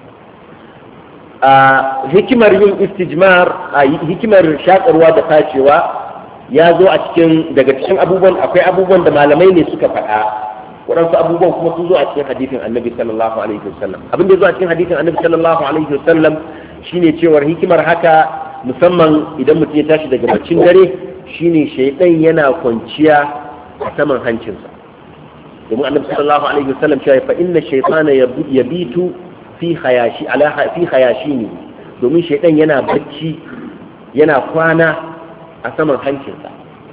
a hikimar yin istijmar a hikimar shakarwa da facewa ya zo a cikin daga cikin abubuwan akwai abubuwan da malamai ne suka faɗa waɗansu abubuwan kuma sun zo a cikin hadisin annabi sallallahu alaihi wasallam abin da ya zo a cikin hadisin annabi sallallahu alaihi wasallam shine cewar hikimar haka musamman idan mutum ya tashi daga baccin dare shine shaytan yana kwanciya a saman hancinsa domin annabi sallallahu alaihi wasallam cewa fa inna shaytana yabitu fi khayashi ala fi khayashini domin shaytan yana bacci yana kwana a saman hancinsa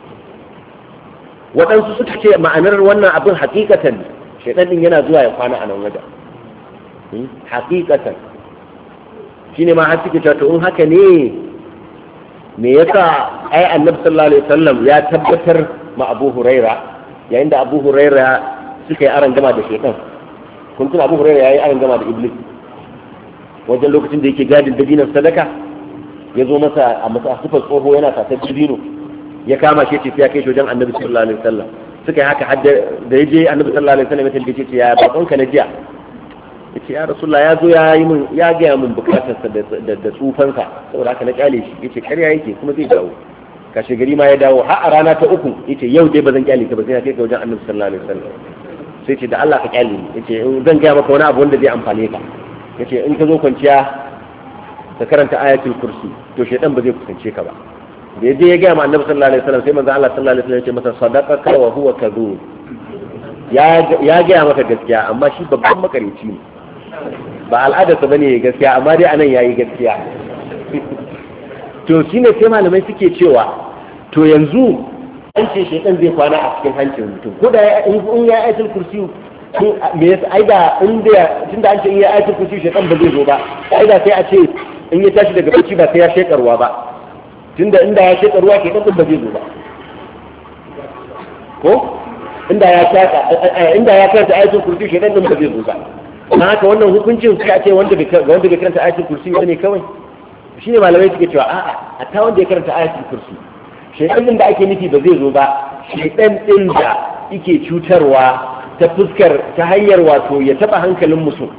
waɗansu suka ce ma'anar wannan abin hakikatan shaytan din yana zuwa ya kwana a nan wajen hakikatan shine ma har suke cewa to in haka ne me yasa ai annabi sallallahu alaihi wasallam ya tabbatar ma Abu Huraira yayin da Abu Huraira suka yi aran gama da shaytan kun tuna Abu Hurairah yayi aran gama da Iblis wajen lokacin da yake gadin dabinan sadaka ya zo masa a masa sifar tsoho yana tasar dabino ya kama shi ce ya kai shi wajen Annabi sallallahu alaihi wasallam suka yi haka har da yaje Annabi sallallahu alaihi wasallam ya tambaye shi ya bakon ka na jiya yace ya Rasulullah ya zo ya yi min ya ga min bukatarsa da da tsufansa saboda haka na kyale shi yace karya yake kuma zai dawo kashe gari ma ya dawo har a rana ta uku yace yau dai bazan kyale ka ba sai na kai ka wajen Annabi sallallahu alaihi wasallam sai ce da Allah ka kyale ni yace zan ga maka wani abu wanda zai amfane ka yace in ka zo kwanciya ka karanta ayatul kursi to shedan ba zai kusance ka ba da yaje ya ga ma Annabi sallallahu alaihi wasallam sai manzo Allah sallallahu alaihi wasallam ya ce masa sadaqaka wa huwa kadhub ya ya ga maka gaskiya amma shi babban makarici ne ba al'adarsa bane gaskiya amma dai anan yayi gaskiya to shine sai malamai suke cewa to yanzu an ce shedan zai kwana a cikin hancin mutum ko da in ya ayatul kursi me yasa ai da inda tunda an ce in ya ayatul kursi shedan ba zai zo ba ai da sai a ce in ya tashi daga bacci ba sai ya shekarwa ba tunda inda ya shekarwa ke dan ba zai zo ba ko inda ya shaka inda ya karanta ayatul kursi shedan din ba zai zo ba na haka wannan hukuncin sai a ce wanda bai wanda bai karanta ayatul kursi ne kawai shine malamai suke cewa a'a hatta wanda ya karanta ayatul kursi shedan din da ake nufi ba zai zo ba shedan din da yake cutarwa ta fuskar ta hanyar wato ya taba hankalin mutum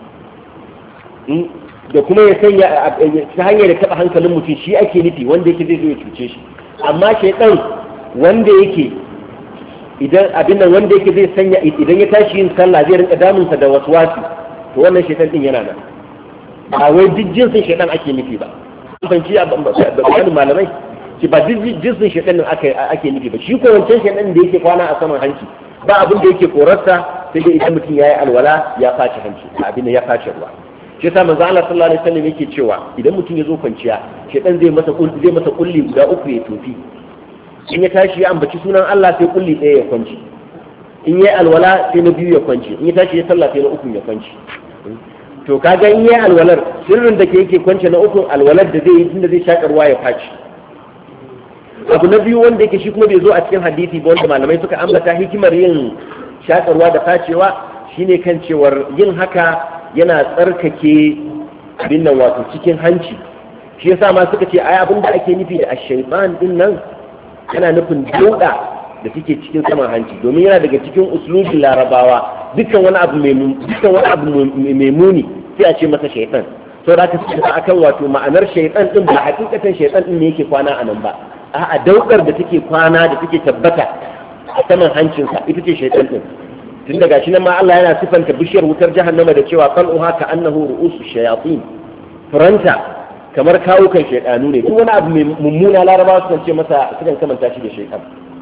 da kuma ya sanya ta hanyar ya taba hankalin mutum shi ake nufi wanda yake zai zo ya cuce shi amma shedan wanda yake idan abin nan wanda yake zai sanya idan ya tashi yin sallah zai rinka damunsa da waswasi to wannan shedan din yana nan ba wai duk jinsin shedan ake nufi ba ban ci bayanin malamai ci ba duk jinsin shedan din ake ake nufi ba shi ko wancan shedan da yake kwana a saman hanci ba abin da yake korarsa sai dai idan mutum yayi alwala ya faci hanci abin da ya faci ruwa shi yasa manzo Allah sallallahu alaihi wasallam yake cewa idan mutum ya zo kwanciya shedan zai masa zai masa kulli guda uku ya tofi in ya tashi ya ambaci sunan Allah sai kulli ɗaya ya kwanci in yayi alwala sai na biyu ya kwanci in ya tashi ya sallah sai na uku ya kwanci to kaga in yayi alwalar sirrin da ke yake kwance na uku alwalar da zai yi tunda zai shaka ruwa ya faci abu na biyu wanda yake shi kuma bai zo a cikin hadisi ba wanda malamai suka ambata hikimar yin shaka ruwa da facewa shine kan cewar yin haka yana tsarkake abin nan wato cikin hanci shi yasa ma suka ce ai abin da ake nufi da ash-shaytan din nan yana nufin dauda da take cikin saman hanci domin yana daga cikin uslubin larabawa dukkan wani abu mai dukkan wani abu mai muni sai a ce masa shaytan to da aka tsaka akan wato ma'anar shaytan din ba hakikatan shaytan din ne yake kwana a nan ba a'a daudar da take kwana da take tabbata a saman hancinsa ita ce shaytan din tun daga shi nan ma Allah yana sifanta bishiyar wutar jahannama da cewa qal'uha ka annahu ru'usu shayatin furanta kamar kawukan shaidanu ne duk wani abu mai mummuna larabawa sukan ce masa sukan kamanta shi da shaitan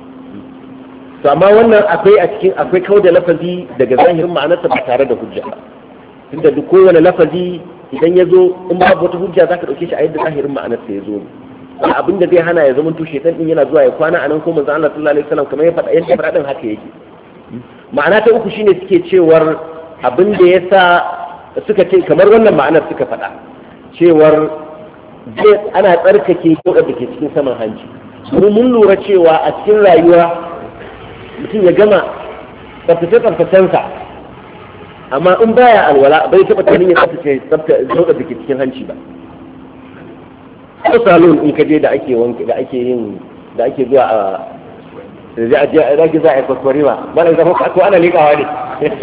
to amma wannan akwai a cikin akwai kawo da lafazi daga zahirin ma'anarsa ba tare da hujja ba tunda duk kowane lafazi idan ya zo in babu wata hujja zaka dauke shi a yadda zahirin ma'anarsa ya zo ne abin da zai hana ya zama to shaitan din yana zuwa ya kwana anan ko manzo Allah sallallahu alaihi wasallam kamar ya faɗa yadda faɗa din haka yake ma'ana ta uku shine suke cewar abin da yasa suka ce kamar wannan ma'anar suka faɗa cewar ana tsarkake kodar da ke cikin saman hanci mu mun lura cewa a cikin rayuwa mutum ya gama tsaftace tsaftacensa amma in baya alwala bai taɓa tunanin ya tsaftace kodar da ke cikin hanci ba ko salon in ka je da ake wanke da ake yin da ake zuwa a da a je a za a yi kwaskwarewa ba da zama ko ana liƙawa ne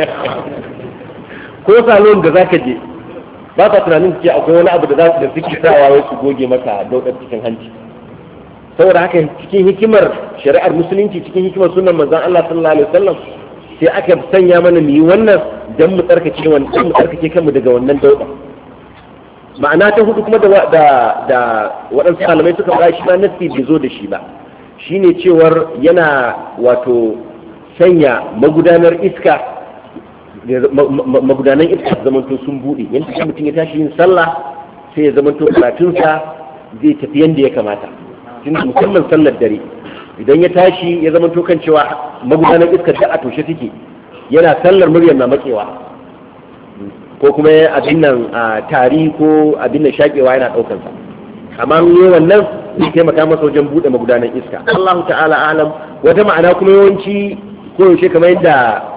ko salon da za ka je ba ka tunanin ce akwai wani abu da za su da suke sawa wai su goge maka daudar cikin hanci saboda haka cikin hikimar shari'ar musulunci cikin hikimar sunan manzon Allah sallallahu alaihi wasallam sai aka sanya mana mu yi wannan dan mu tsarkake wannan mu tsarkake kanmu daga wannan daudar ma'ana ta hudu kuma da da da waɗansu malamai suka ba shi ma nasi bai zo da shi ba shine cewar yana wato sanya magudanar iska magudanan iska zamanto sun buɗe yanda mutum ya tashi yin sallah sai ya zamanto karatunsa zai tafi yanda ya kamata tun musamman sallar dare idan ya tashi ya zamanto kan cewa magudanan iska da a toshe take yana sallar muryar na matsewa ko kuma abin nan tari ko abin nan shakewa yana ɗaukar sa amma ne wannan zai taimaka masa wajen buɗe magudanan iska Allahu ta'ala alam wata ma'ana kuma yawanci ko yaushe kamar yadda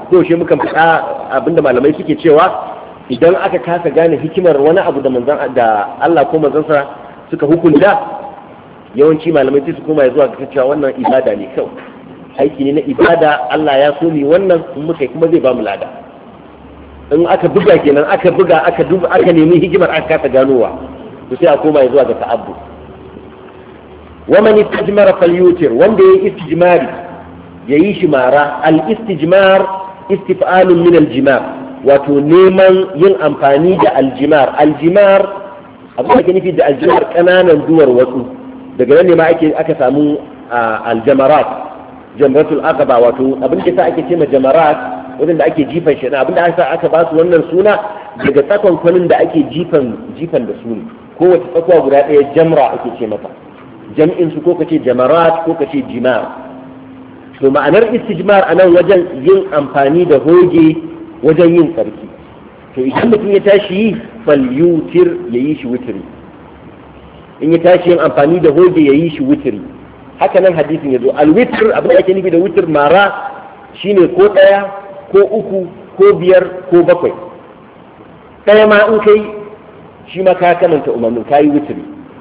ko shi muka faɗa abinda malamai suke cewa idan aka kasa gane hikimar wani abu da manzon da Allah ko manzonsa suka hukunta yawanci malamai sai su koma zuwa ga cewa wannan ibada ne kawai aiki ne na ibada Allah ya so ni wannan in muka kuma zai ba mu lada in aka buga kenan aka buga aka duba aka nemi hikimar aka kasa ganowa to sai a koma zuwa ga ta'abbu wa man istijmara falyutir wanda yayi istijmari yayi shi mara al istijmar istif'alun min al jimar wato neman yin amfani da aljimar aljimar abin da ke nufi da aljimar kananan duwar wasu daga nan ne ma ake aka samu aljamarat jamratul aqaba wato abin da ake ce ma jamarat wanda ake jifan shi abin da aka aka ba su wannan suna daga tsakon kwanin da ake jifan jifan da su ne kowace tsakuwa guda ɗaya jamra ake ce mata jam'in su ko kace jamarat ko kace jimar to ma'anar istijmar anan wajen yin amfani da hoge wajen yin tsarki to idan mutum ya tashi yi falyutir ya yi shi wutiri in ya tashi yin amfani da hoge ya yi shi wutiri haka nan hadisin ya zo alwitir abin da ake nufi da wutir mara shine ko ɗaya ko uku ko biyar ko bakwai ɗaya ma in kai shi ma ka kamanta umarnin ka yi wutiri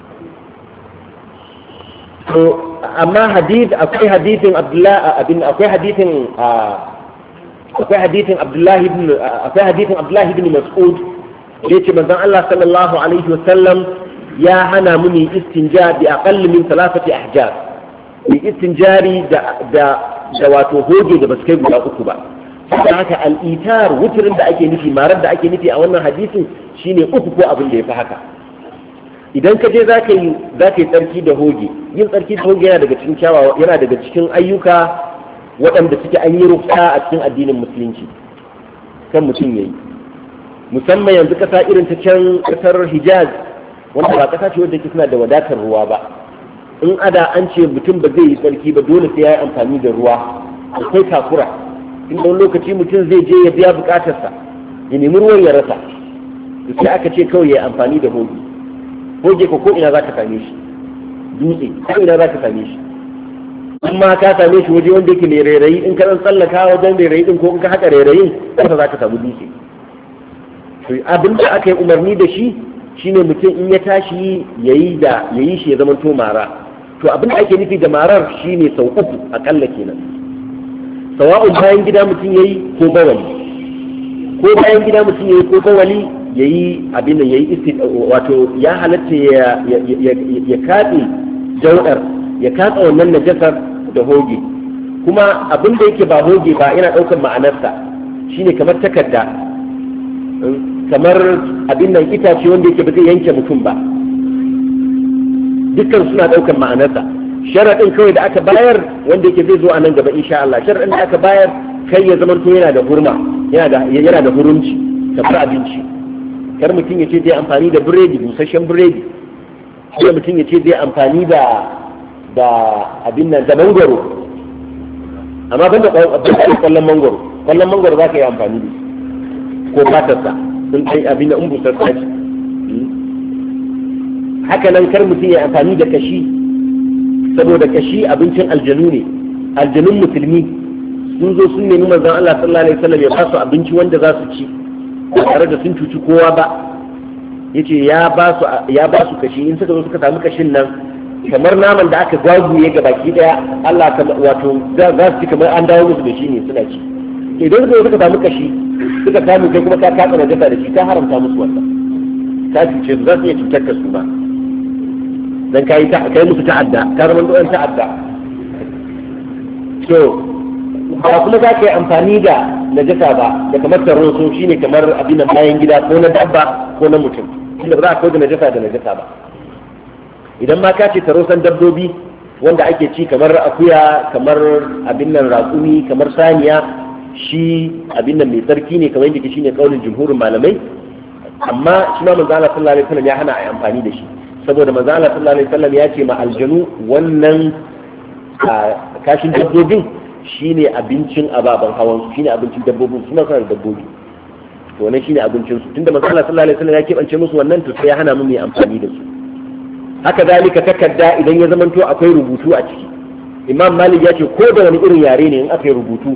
to amma hadith akwai hadithin abdullahi abin akwai hadithin akwai hadithin abdullahi ibn akwai hadithin abdullahi ibn mas'ud da yace manzon Allah sallallahu alaihi wa sallam ya hana mu ni istinja bi aqall min thalathati ahjar bi istinjari da da da wato hoge da basu kai guda uku ba saboda haka al-itar wutrin da ake nufi marar da ake nufi a wannan hadisin shine uku ko abin da yafi haka idan ka je zaka yi zaka yi tsarki da hoge yin tsarki da hoge yana daga cikin kyawawa yana daga cikin ayyuka waɗanda suke an yi rufsa a cikin addinin musulunci kan mutum ya yi musamman yanzu ƙasa irin ta can ƙasar hijaz wanda ba ƙasa ce wadda ke suna da wadatar ruwa ba in ada an ce mutum ba zai yi tsarki ba dole sai ya yi amfani da ruwa akwai takura in wani lokaci mutum zai je ya biya buƙatarsa ya nemi ruwan ya rasa sai aka ce kawai ya yi amfani da hoge hoge ko ko ina za ka same shi dutse ko ina za ka same shi amma ka same shi waje wanda yake mai rairayi in ka dan tsallaka wajen rairayi din ko in ka haka rairayin kasa za ka samu dutse to abin da aka yi umarni da shi shine mutum in ya tashi yayi da yayi shi ya zama to mara to abin da ake nufi da marar shine sau uku akalla kenan sawa'un bayan gida mutum yayi ko bawali ko bayan gida mutum yayi ko bawali yayi abin da yayi wato ya halatta ya ya kaɗe jawdar ya katsa wannan najasar da hoge kuma abin da yake ba hoge ba yana ɗaukar ma'anarsa shine kamar takarda kamar abin nan itace wanda yake ba zai yanke mutum ba dukkan suna ɗaukar ma'anarsa sharaɗin kawai da aka bayar wanda yake zai zo a nan gaba insha Allah sharaɗin da aka bayar kai ya zama to yana da hurma yana da yana da hurunci kamar abinci kar mutum ya ce zai amfani da biredi busasshen biredi ko mutum ya ce zai amfani da da abin nan da mangoro amma ban da kwallon mangoro kwallon mangoro za ka yi amfani da ko fatarsa sun kai abin da in busar sashi haka nan kar mutum ya amfani da kashi saboda kashi abincin aljanu ne aljanun musulmi sun zo sun nemi manzon Allah sallallahu alaihi wasallam ya ba su abinci wanda za su ci ba tare da sun cuci kowa ba yace ya ba su ya ba su kashi in suka zo suka samu kashin nan kamar naman da aka gwaguye ga baki daya Allah wato za su ci kamar an dawo musu da shi ne suna ci idan suka suka samu kashi suka samu kai kuma ka katsa na jasa da shi ka haramta musu wannan ka cuce su za su iya cutar ka su ba dan kai ta kai musu ta'adda ka zama doan ta'adda so ba kuma za ka yi amfani da najasa ba da kamar taron so shine kamar abin nan bayan gida ko na dabba ko na mutum inda ba za a kawo da najasa da najasa ba idan ma ka ce tarosan dabbobi wanda ake ci kamar akuya kamar abin nan raƙumi kamar saniya shi abin nan mai tsarki ne kamar yadda shine kaulin jumhurin malamai amma shi ma manzo Allah sallallahu alaihi wasallam ya hana a yi amfani da shi saboda manzo Allah sallallahu alaihi wasallam ya ce ma aljanu wannan kashin dabbobin shine abincin ababen hawan shine abincin dabbobin suna suna da dabbobi to wannan shine abincin su tunda manzo Allah sallallahu alaihi wasallam ya kebance musu wannan to sai ya hana mu mai amfani da su haka zalika takarda idan ya zamanto akwai rubutu a ciki imam malik ya ce ko da wani irin yare ne in aka yi rubutu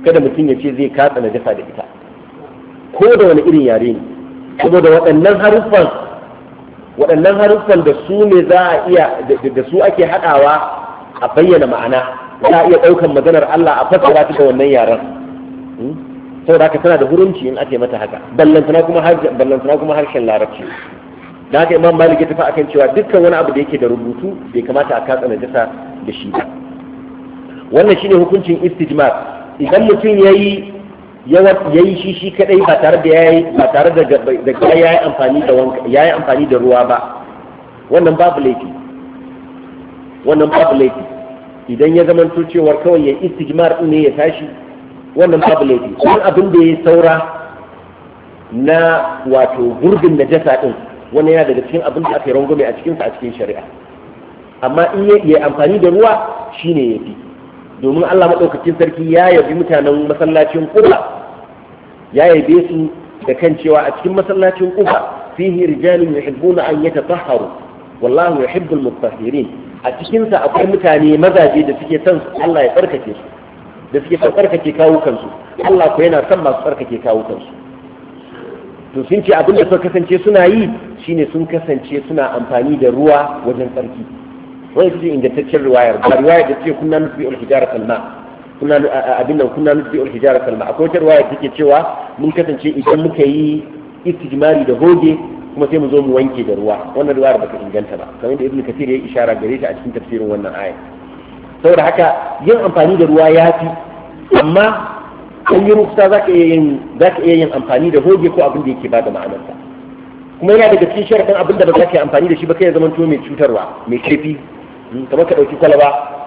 kada mutum ya ce zai katsa najasa da ita ko da wani irin yare ne saboda waɗannan haruffan waɗannan haruffan da su ne za a iya da su ake haɗawa a bayyana ma'ana za a iya ɗaukan maganar Allah a fassara ta da wannan yaren saboda haka tana da hurunci in ake mata haka ballantana kuma ballantana kuma harshen larabci da haka imam malik ya tafi akan cewa dukkan wani abu da yake da rubutu bai kamata a katsa najasa da shi ba wannan shine hukuncin istijmar idan mutum yayi yayi shi shi kadai ba tare da yayi ba tare da da yayi amfani da wanka yayi amfani da ruwa ba wannan babu laifi wannan babu laifi idan ya zamanto cewa kawai yayi istijmar din ne ya tashi wannan babu laifi wani abin da ya saura na wato gurbin najasa din wannan yana daga cikin abin da aka yi rangwame a cikinsa a cikin shari'a amma in ya amfani da ruwa shine yafi domin Allah madaukakin sarki ya yabi mutanen masallacin Quba ya yabe su da kan cewa a cikin masallacin Quba fihi rijalun yuhibbuna an yatatahharu wallahu yuhibbul mutahhirin a cikin sa akwai mutane mazaje da suke son Allah ya tsarkake su da suke son tsarkake kawukansu Allah ko yana son masu tsarkake kawukansu to sun ce abin da suka kasance suna yi shine sun kasance suna amfani da ruwa wajen tsarki wani ce ingantaccen riwayar ba riwayar da ce kunna nufi al-hijara kalma kunna abin nan kunna nufi al-hijara kalma akwai wata riwaya take cewa mun kasance idan muka yi istijmari da hoge kuma sai mu zo mu wanke da ruwa wannan riwayar ba ta inganta ba kamar da ibnu kathir ya yi ishara gare ta a cikin tafsirin wannan aya saboda haka yin amfani da ruwa ya fi amma an yi rufsa za ka iya yin amfani da hoge ko abin da yake ba da ma'anarsa kuma yana daga cikin sharaɗin abin da ba za ka yi amfani da shi ba kai ya zama to mai cutarwa mai kaifi kamar ka ɗauki kwalaba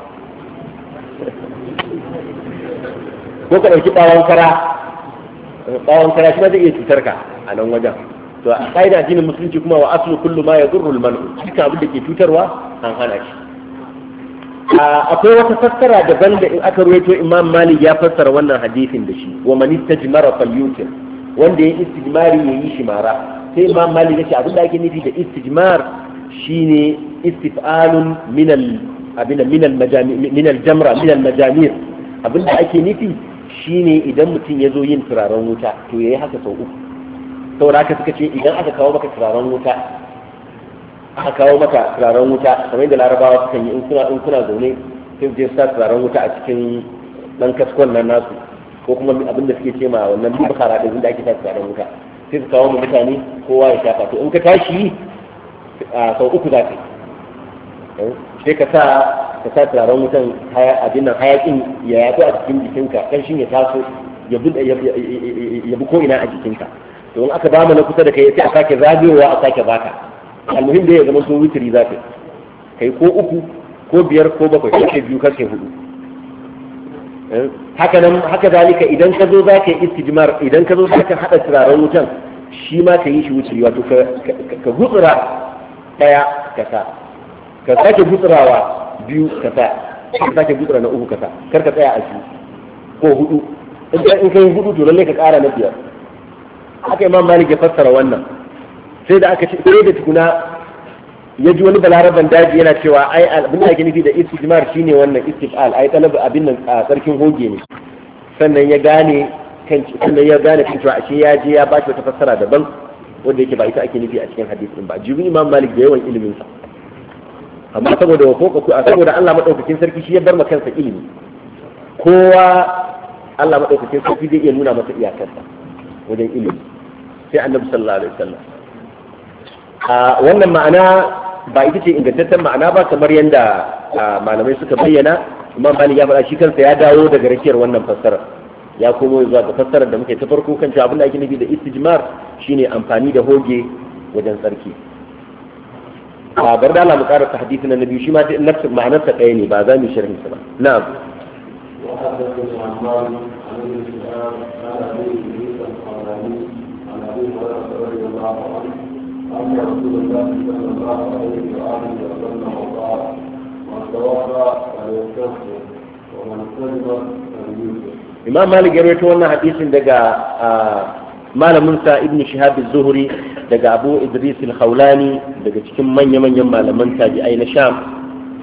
ko ka ɗauki ɓawon kara ɓawon kara shi ma zai iya cutar ka a nan wajen to a ƙa'ida addinin musulunci kuma wa aslu kullu ma yadurru al-man'u dukkan abin da ke cutarwa an hana shi akwai wata fassara daban da in aka ruwaito imam malik ya fassara wannan hadisin da shi wa man istajmara falyutir wanda ya istijmari ya yi shimara sai imam malik ya ce abin da ake nufi da istijmar shine istif'alun min al abin min al majami min al jamra min al majamir abin da ake nufi shine idan mutum ya zo yin turaren wuta to yayi haka sau uku saboda haka suka ce idan aka kawo maka turaren wuta aka kawo maka turaren wuta kamar yadda larabawa sukan yi in kuna in kuna zaune sai je sa turaren wuta a cikin dan kaskon nan nasu ko kuma abin da suke ce ma wannan bukara da inda ake sa turaren wuta sai su kawo mu mutane kowa ya shafa to in ka tashi sau uku za ka yi sai ka sa ka sa turaren wutan abin nan hayakin ya yato a cikin jikinka kanshin ya taso ya bi ko ina a jikinka to in aka ba mu na kusa da kai sai a sake zagayowa a sake baka almuhim da ya zama sun witiri za ka kai ko uku ko biyar ko bakwai ko biyu kar kai hudu haka nan haka zalika idan ka zo za ka yi istijmar idan ka zo za ka haɗa turaren wutan shi ma ka yi shi witiri wato ka gutsura ɗaya ka sa ka sake gutsurawa biyu ka sa ka sake gutsura na uku ka sa kar ka tsaya a shi ko hudu in ka yi hudu to lallai ka ƙara na biyar haka imam malik ya fassara wannan sai da aka ce sai da tukuna ya ji wani balaraban daji yana cewa ai abin da ake nufi da istijmar shine wannan istifal ai talab abin nan a sarkin hoge ne sannan ya gane kan sannan ya gane kan cewa ashe ya je ya ba shi wata fassara daban wanda yake ba ita ake nufi a cikin hadisin ba jibi imam malik da yawan ilimin sa amma saboda wafoko saboda Allah madaukakin sarki shi ya bar kansa ilimi kowa Allah madaukakin sarki zai iya nuna masa iyakarsa wajen ilimi sai annabi sallallahu alaihi wasallam a wannan ma'ana ba ita ce ingantaccen ma'ana ba kamar yadda malamai suka bayyana imam malik ya faɗa shi kansa ya dawo daga rakiyar wannan fassara ya komo zuwa ga fassarar da muke ta farko kan cewa abin da ake nufi da istijmar shine amfani da hoge wajen tsarki a bar da Allah mu ƙara ta hadisi na nabi shi ma nafsu ma'anarsa ɗaya ne ba za mu sharhin sa ba na'am أن رسول الله صلى الله عليه وآله وسلم قال من توضأ فليستغفر ومن استجمر فليوتر. إمام مالك يروي wannan hadisin daga malamin sa Ibn Shihab az-Zuhri daga Abu Idris al-Khawlani daga cikin manya-manyan malaman tabi'ai na Sham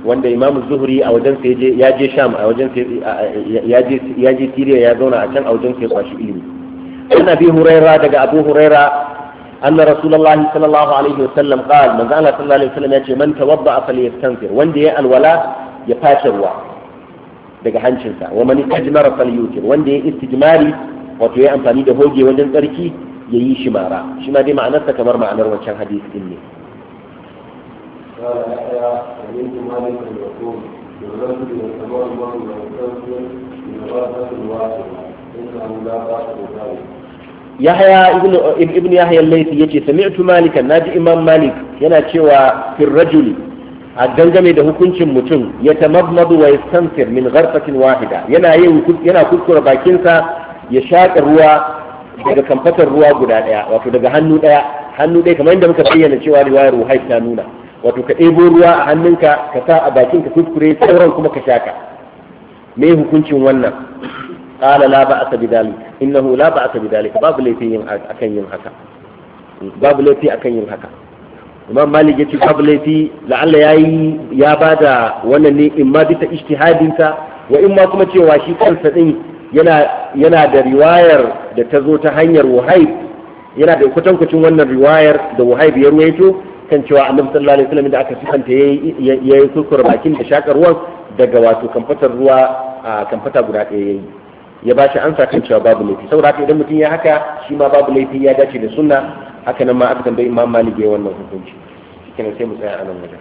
wanda Imam Zuhri a wajen sa ya je Sham a wajen sa ya je ya je Syria ya zauna a can a wajen sa ya kwashi ilimi ana bi Huraira daga Abu Huraira anna Rasulullah sallallahu alaihi wasallam qala man zalla sallallahu alaihi wasallam yace man tawadda falyastanfir wanda ya alwala ya fashe ruwa daga hancinsa wa man istajmara falyutir wanda ya istijmari wato ya amfani da hoge wajen tsarki ya yi shi mara shi ma dai ma'anarsa kamar ma'anar wancan hadisi din ne قال أحيا سمعت مالك يقول بالرجل يتمرمر ويستنفر من غرفة واحدة إنه لا بأس بذلك. يحيى ابن ابن يحيى الليثي يجي سمعت مالكا ناجي إمام مالك yana cewa في الرجل a dangane da hukuncin mutum ya tamarmadu wa yastanfir min gharfatin wahida yana yin yana kuskura bakinsa ya shaƙa ruwa daga kamfatar ruwa guda daya wato daga hannu daya hannu daya kamar yadda muka bayyana cewa riwayar Ruhayb ta nuna wato ka ɗebo ruwa a hannunka ka sa a bakin ka kuskure sauran kuma ka shaka me hukuncin wannan qala la ba'sa bidalik innahu la ba'sa bidalik babu laifi yin akan yin haka babu laifi akan yin haka Imam Malik yace babu laifi la'alla yayi ya bada wannan ne in ma bisa ijtihadin sa wa in ma kuma cewa shi kansa din yana yana da riwayar da ta zo ta hanyar Wahib yana da kwatankwacin wannan riwayar da Wahib ya ruwaito kan cewa Annabi sallallahu alaihi wasallam da aka sifanta yayi yayi kurkura bakin da shakar ruwan daga wato kamfatar ruwa a kamfata guda ɗaya yayi ya bashi ansa kan cewa babu laifi saboda haka idan mutum ya haka shi ma babu laifi ya dace da sunna haka nan ma aka tambayi Imam Malik ya wannan hukunci kenan sai mu tsaya a nan wajen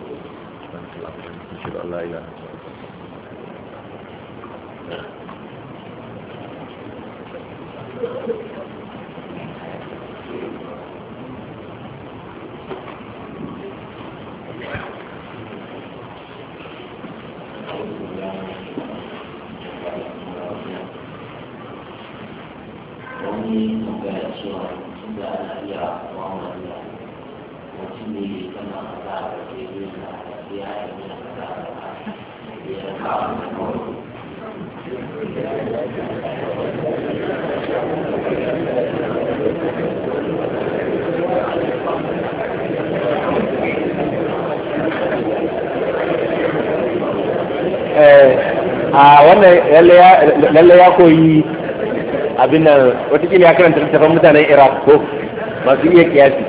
a wannan lalle ya koyi abin nan watakila ya karanta littafin mutanen Iraq ko masu iya kiyasi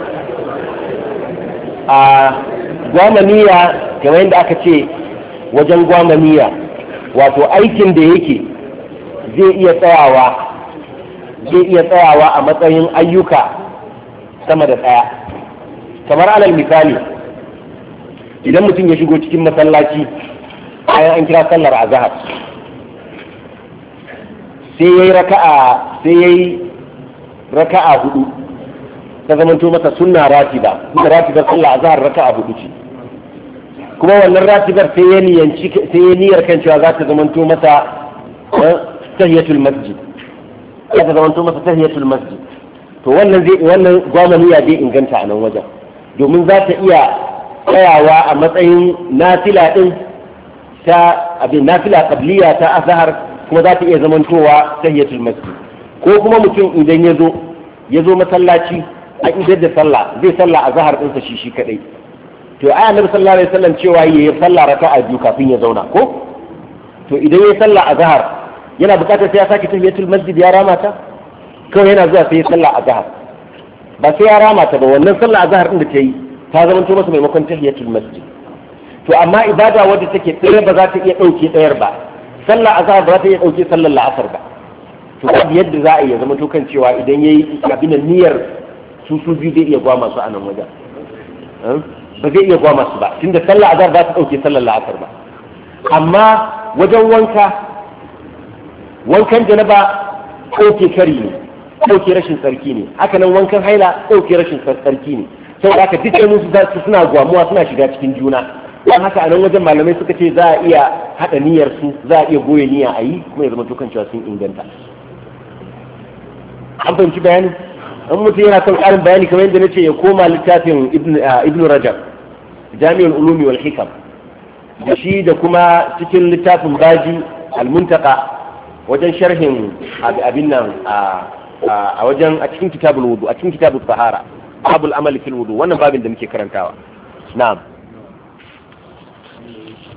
a gwamaniya kamar yadda aka ce wajen gwamaniya wato aikin da yake zai iya tsayawa zai iya tsayawa a matsayin ayyuka sama da tsaya kamar alal misali idan mutum ya shigo cikin masallaci bayan an kira sallar azhar sai yayi raka'a sai yayi raka'a hudu ta zamanto masa sunna ratiba sunna ratibar sallar azhar raka'a hudu ce kuma wannan ratibar sai ya niyanci sai ya niyyar kan cewa za ta zamanto masa tahiyatul masjid za ta zamanto masa tahiyatul masjid to wannan zai wannan gwamaniya zai inganta a nan wajen domin za ta iya tsayawa a matsayin nafila din ta abin nafila qabliya ta azhar kuma za ta iya zamantowa tahiyatul masjid ko kuma mutum idan ya zo ya zo masallaci a idar da sallah zai sallah azhar ɗinsa shi shi kadai to ai annabi sallallahu alaihi wasallam cewa yayi sallah raka'a biyu kafin ya zauna ko to idan yayi sallah azhar yana bukatar sai ya saki tahiyatul masjid ya rama ta kawai yana zuwa sai ya sallah azhar ba sai ya rama ta ba wannan sallah azhar din da ta yi ta zamanto masa maimakon tahiyatul masjid to amma ibada wadda take tsere ba za ta iya ɗauke ɗayar ba sallah azhar ba za ta iya ɗauke sallar la'asar ba to babu yadda za a iya zama to kan cewa idan yayi abin niyyar su su biyu zai iya gwama su a nan wajen ba zai iya gwama su ba tunda sallar azhar ba ta ɗauke sallar la'asar ba amma wajen wanka wankan janaba ɗauke kari ne ɗauke rashin tsarki ne haka nan wankan haila ɗauke rashin tsarki ne saboda haka dukkanin su suna gwamuwa suna shiga cikin juna don haka a nan wajen malamai suka ce za a iya haɗa niyyar su za a iya goye niyya a yi kuma ya zama tukan cewa sun inganta an fahimci bayani an mutum yana son ƙarin bayani kamar yadda na ce ya koma littafin ibn rajab jami'ul ulumi wal hikam da shi da kuma cikin littafin baji al-muntaka wajen sharhin abin nan a wajen a cikin kitabul wudu a cikin kitabul sahara babul amali fil wudu wannan babin da muke karantawa na'am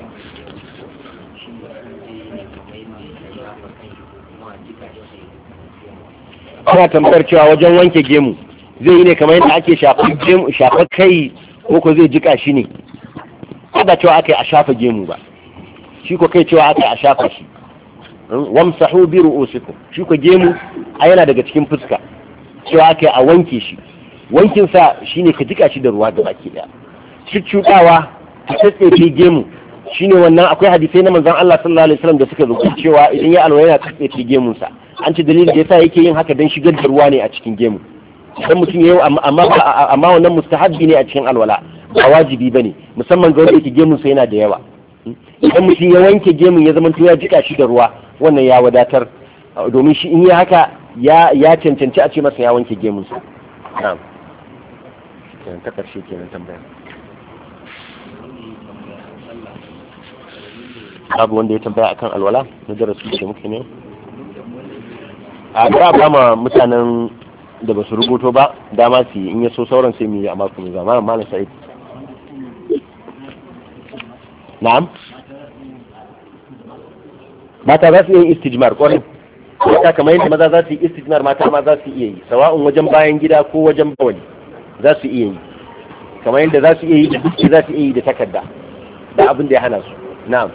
ana tambayar cewa wajen wanke gemu zai yi ne kamar yadda ake shafa kai ko ko zai jika shi ne ba cewa aka yi a shafa gemu ba shi ko kai cewa aka yi a shafa shi wamsahu bi ru'usikum shi ko gemu a yana daga cikin fuska cewa aka yi a wanke shi wankin sa shine ka jika shi da ruwa da baki daya cuccudawa a tsatsefe gemu shine wannan akwai hadisai na manzon Allah sallallahu alaihi wasallam da suka rubuta cewa idan ya alwala yana tsatsefe gemun sa an ce dalilin da yasa yake yin haka dan shigar da ruwa ne a cikin gemu dan mutum yayi amma amma wannan mustahabbi ne a cikin alwala ba wajibi bane musamman ga wanda yake gemun sa yana da yawa idan mutum ya wanke gemun ya zama ya jika shi da ruwa wannan ya wadatar domin shi in yi haka ya ya cancanci a ce masa ya wanke gemun sa na'am kenan ta karshe kenan tambaya babu wanda ya tambaya akan alwala na darasi ce muke ne a ga ba ma mutanen da ba su rubuto ba dama su in ya so sauran sai mu yi a mako mai zama malam sa'id na'am mata za su yi istijmar kwarai mata kamar yadda maza za su yi istijmar mata ma za su iya yi sawa'un wajen bayan gida ko wajen bawali za su iya yi kamar yadda za su iya yi da duki za su iya yi da takarda da abin da ya hana su na'am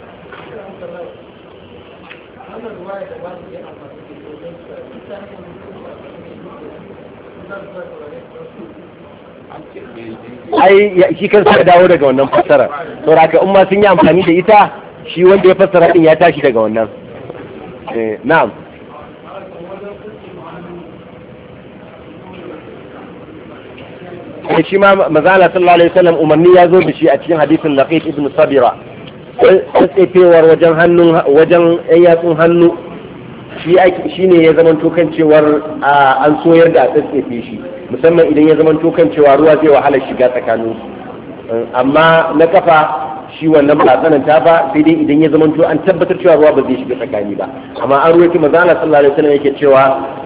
ai shi kan sa dawo daga wannan fassara saboda haka in ma sun yi amfani da ita shi wanda ya fassara din ya tashi daga wannan eh na'am sai shi ma manzala sallallahu alaihi wasallam umarni ya zo da shi a cikin hadisin Laqit ibn Sabira tsefewar wajen hannun wajen ɗan yatsun hannu shi ne ya zamanto kan cewar an soyar da a tsatsefe shi musamman idan ya zamanto kan cewa ruwa zai wahala shiga tsakanin amma na kafa shi wannan ba tsananta ba sai dai idan ya zamanto an tabbatar cewa ruwa ba zai shiga tsakani ba amma an ruwaito manzo Allah sallallahu alaihi wasallam yake cewa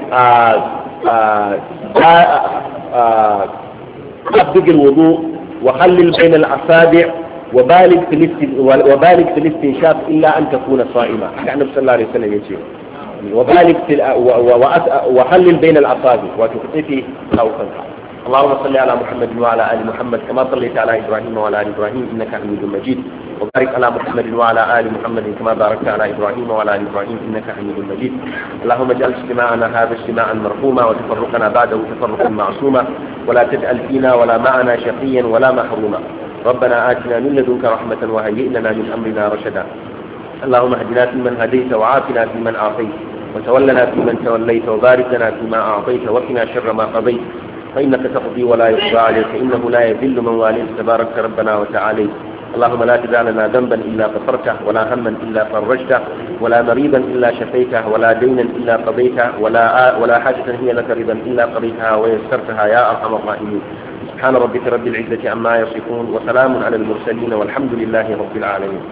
أبدق الوضوء وخلل بين الأصابع وبالغ في وبالغ في الاستنشاق إلا أن تكون صائمة كان صلى الله عليه وسلم يقول وبالغ في وخلل بين الأصابع وتخطفي خوفا اللهم صل على محمد وعلى آل محمد كما صليت على إبراهيم وعلى آل إبراهيم إنك حميد مجيد وبارك على محمد وعلى آل محمد كما باركت على إبراهيم وعلى آل إبراهيم إنك حميد مجيد اللهم اجعل اجتماعنا هذا اجتماعا مرحوما وتفرقنا بعده تفرقا معصوما ولا تجعل فينا ولا معنا شقيا ولا محروما ربنا آتنا من لدنك رحمة وهيئ لنا من أمرنا رشدا اللهم اهدنا فيمن هديت وعافنا فيمن عافيت وتولنا فيمن توليت وبارك لنا فيما أعطيت وقنا شر ما قضيت فإنك تقضي ولا يقضى عليك إنه لا يذل من واليت تبارك ربنا وتعالى اللهم لا تدع لنا ذنبا إلا غفرته ولا هما إلا فرجته ولا مريضا إلا شفيته ولا دينا إلا قضيته ولا ولا حاجة هي لك رضا إلا قضيتها ويسرتها يا أرحم الراحمين سبحان ربك رب العزة عما يصفون وسلام على المرسلين والحمد لله رب العالمين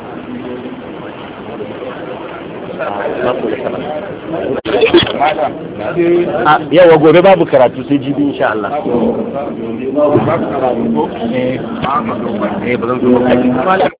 yawa gobe babu karatu sai jibi insha Allah.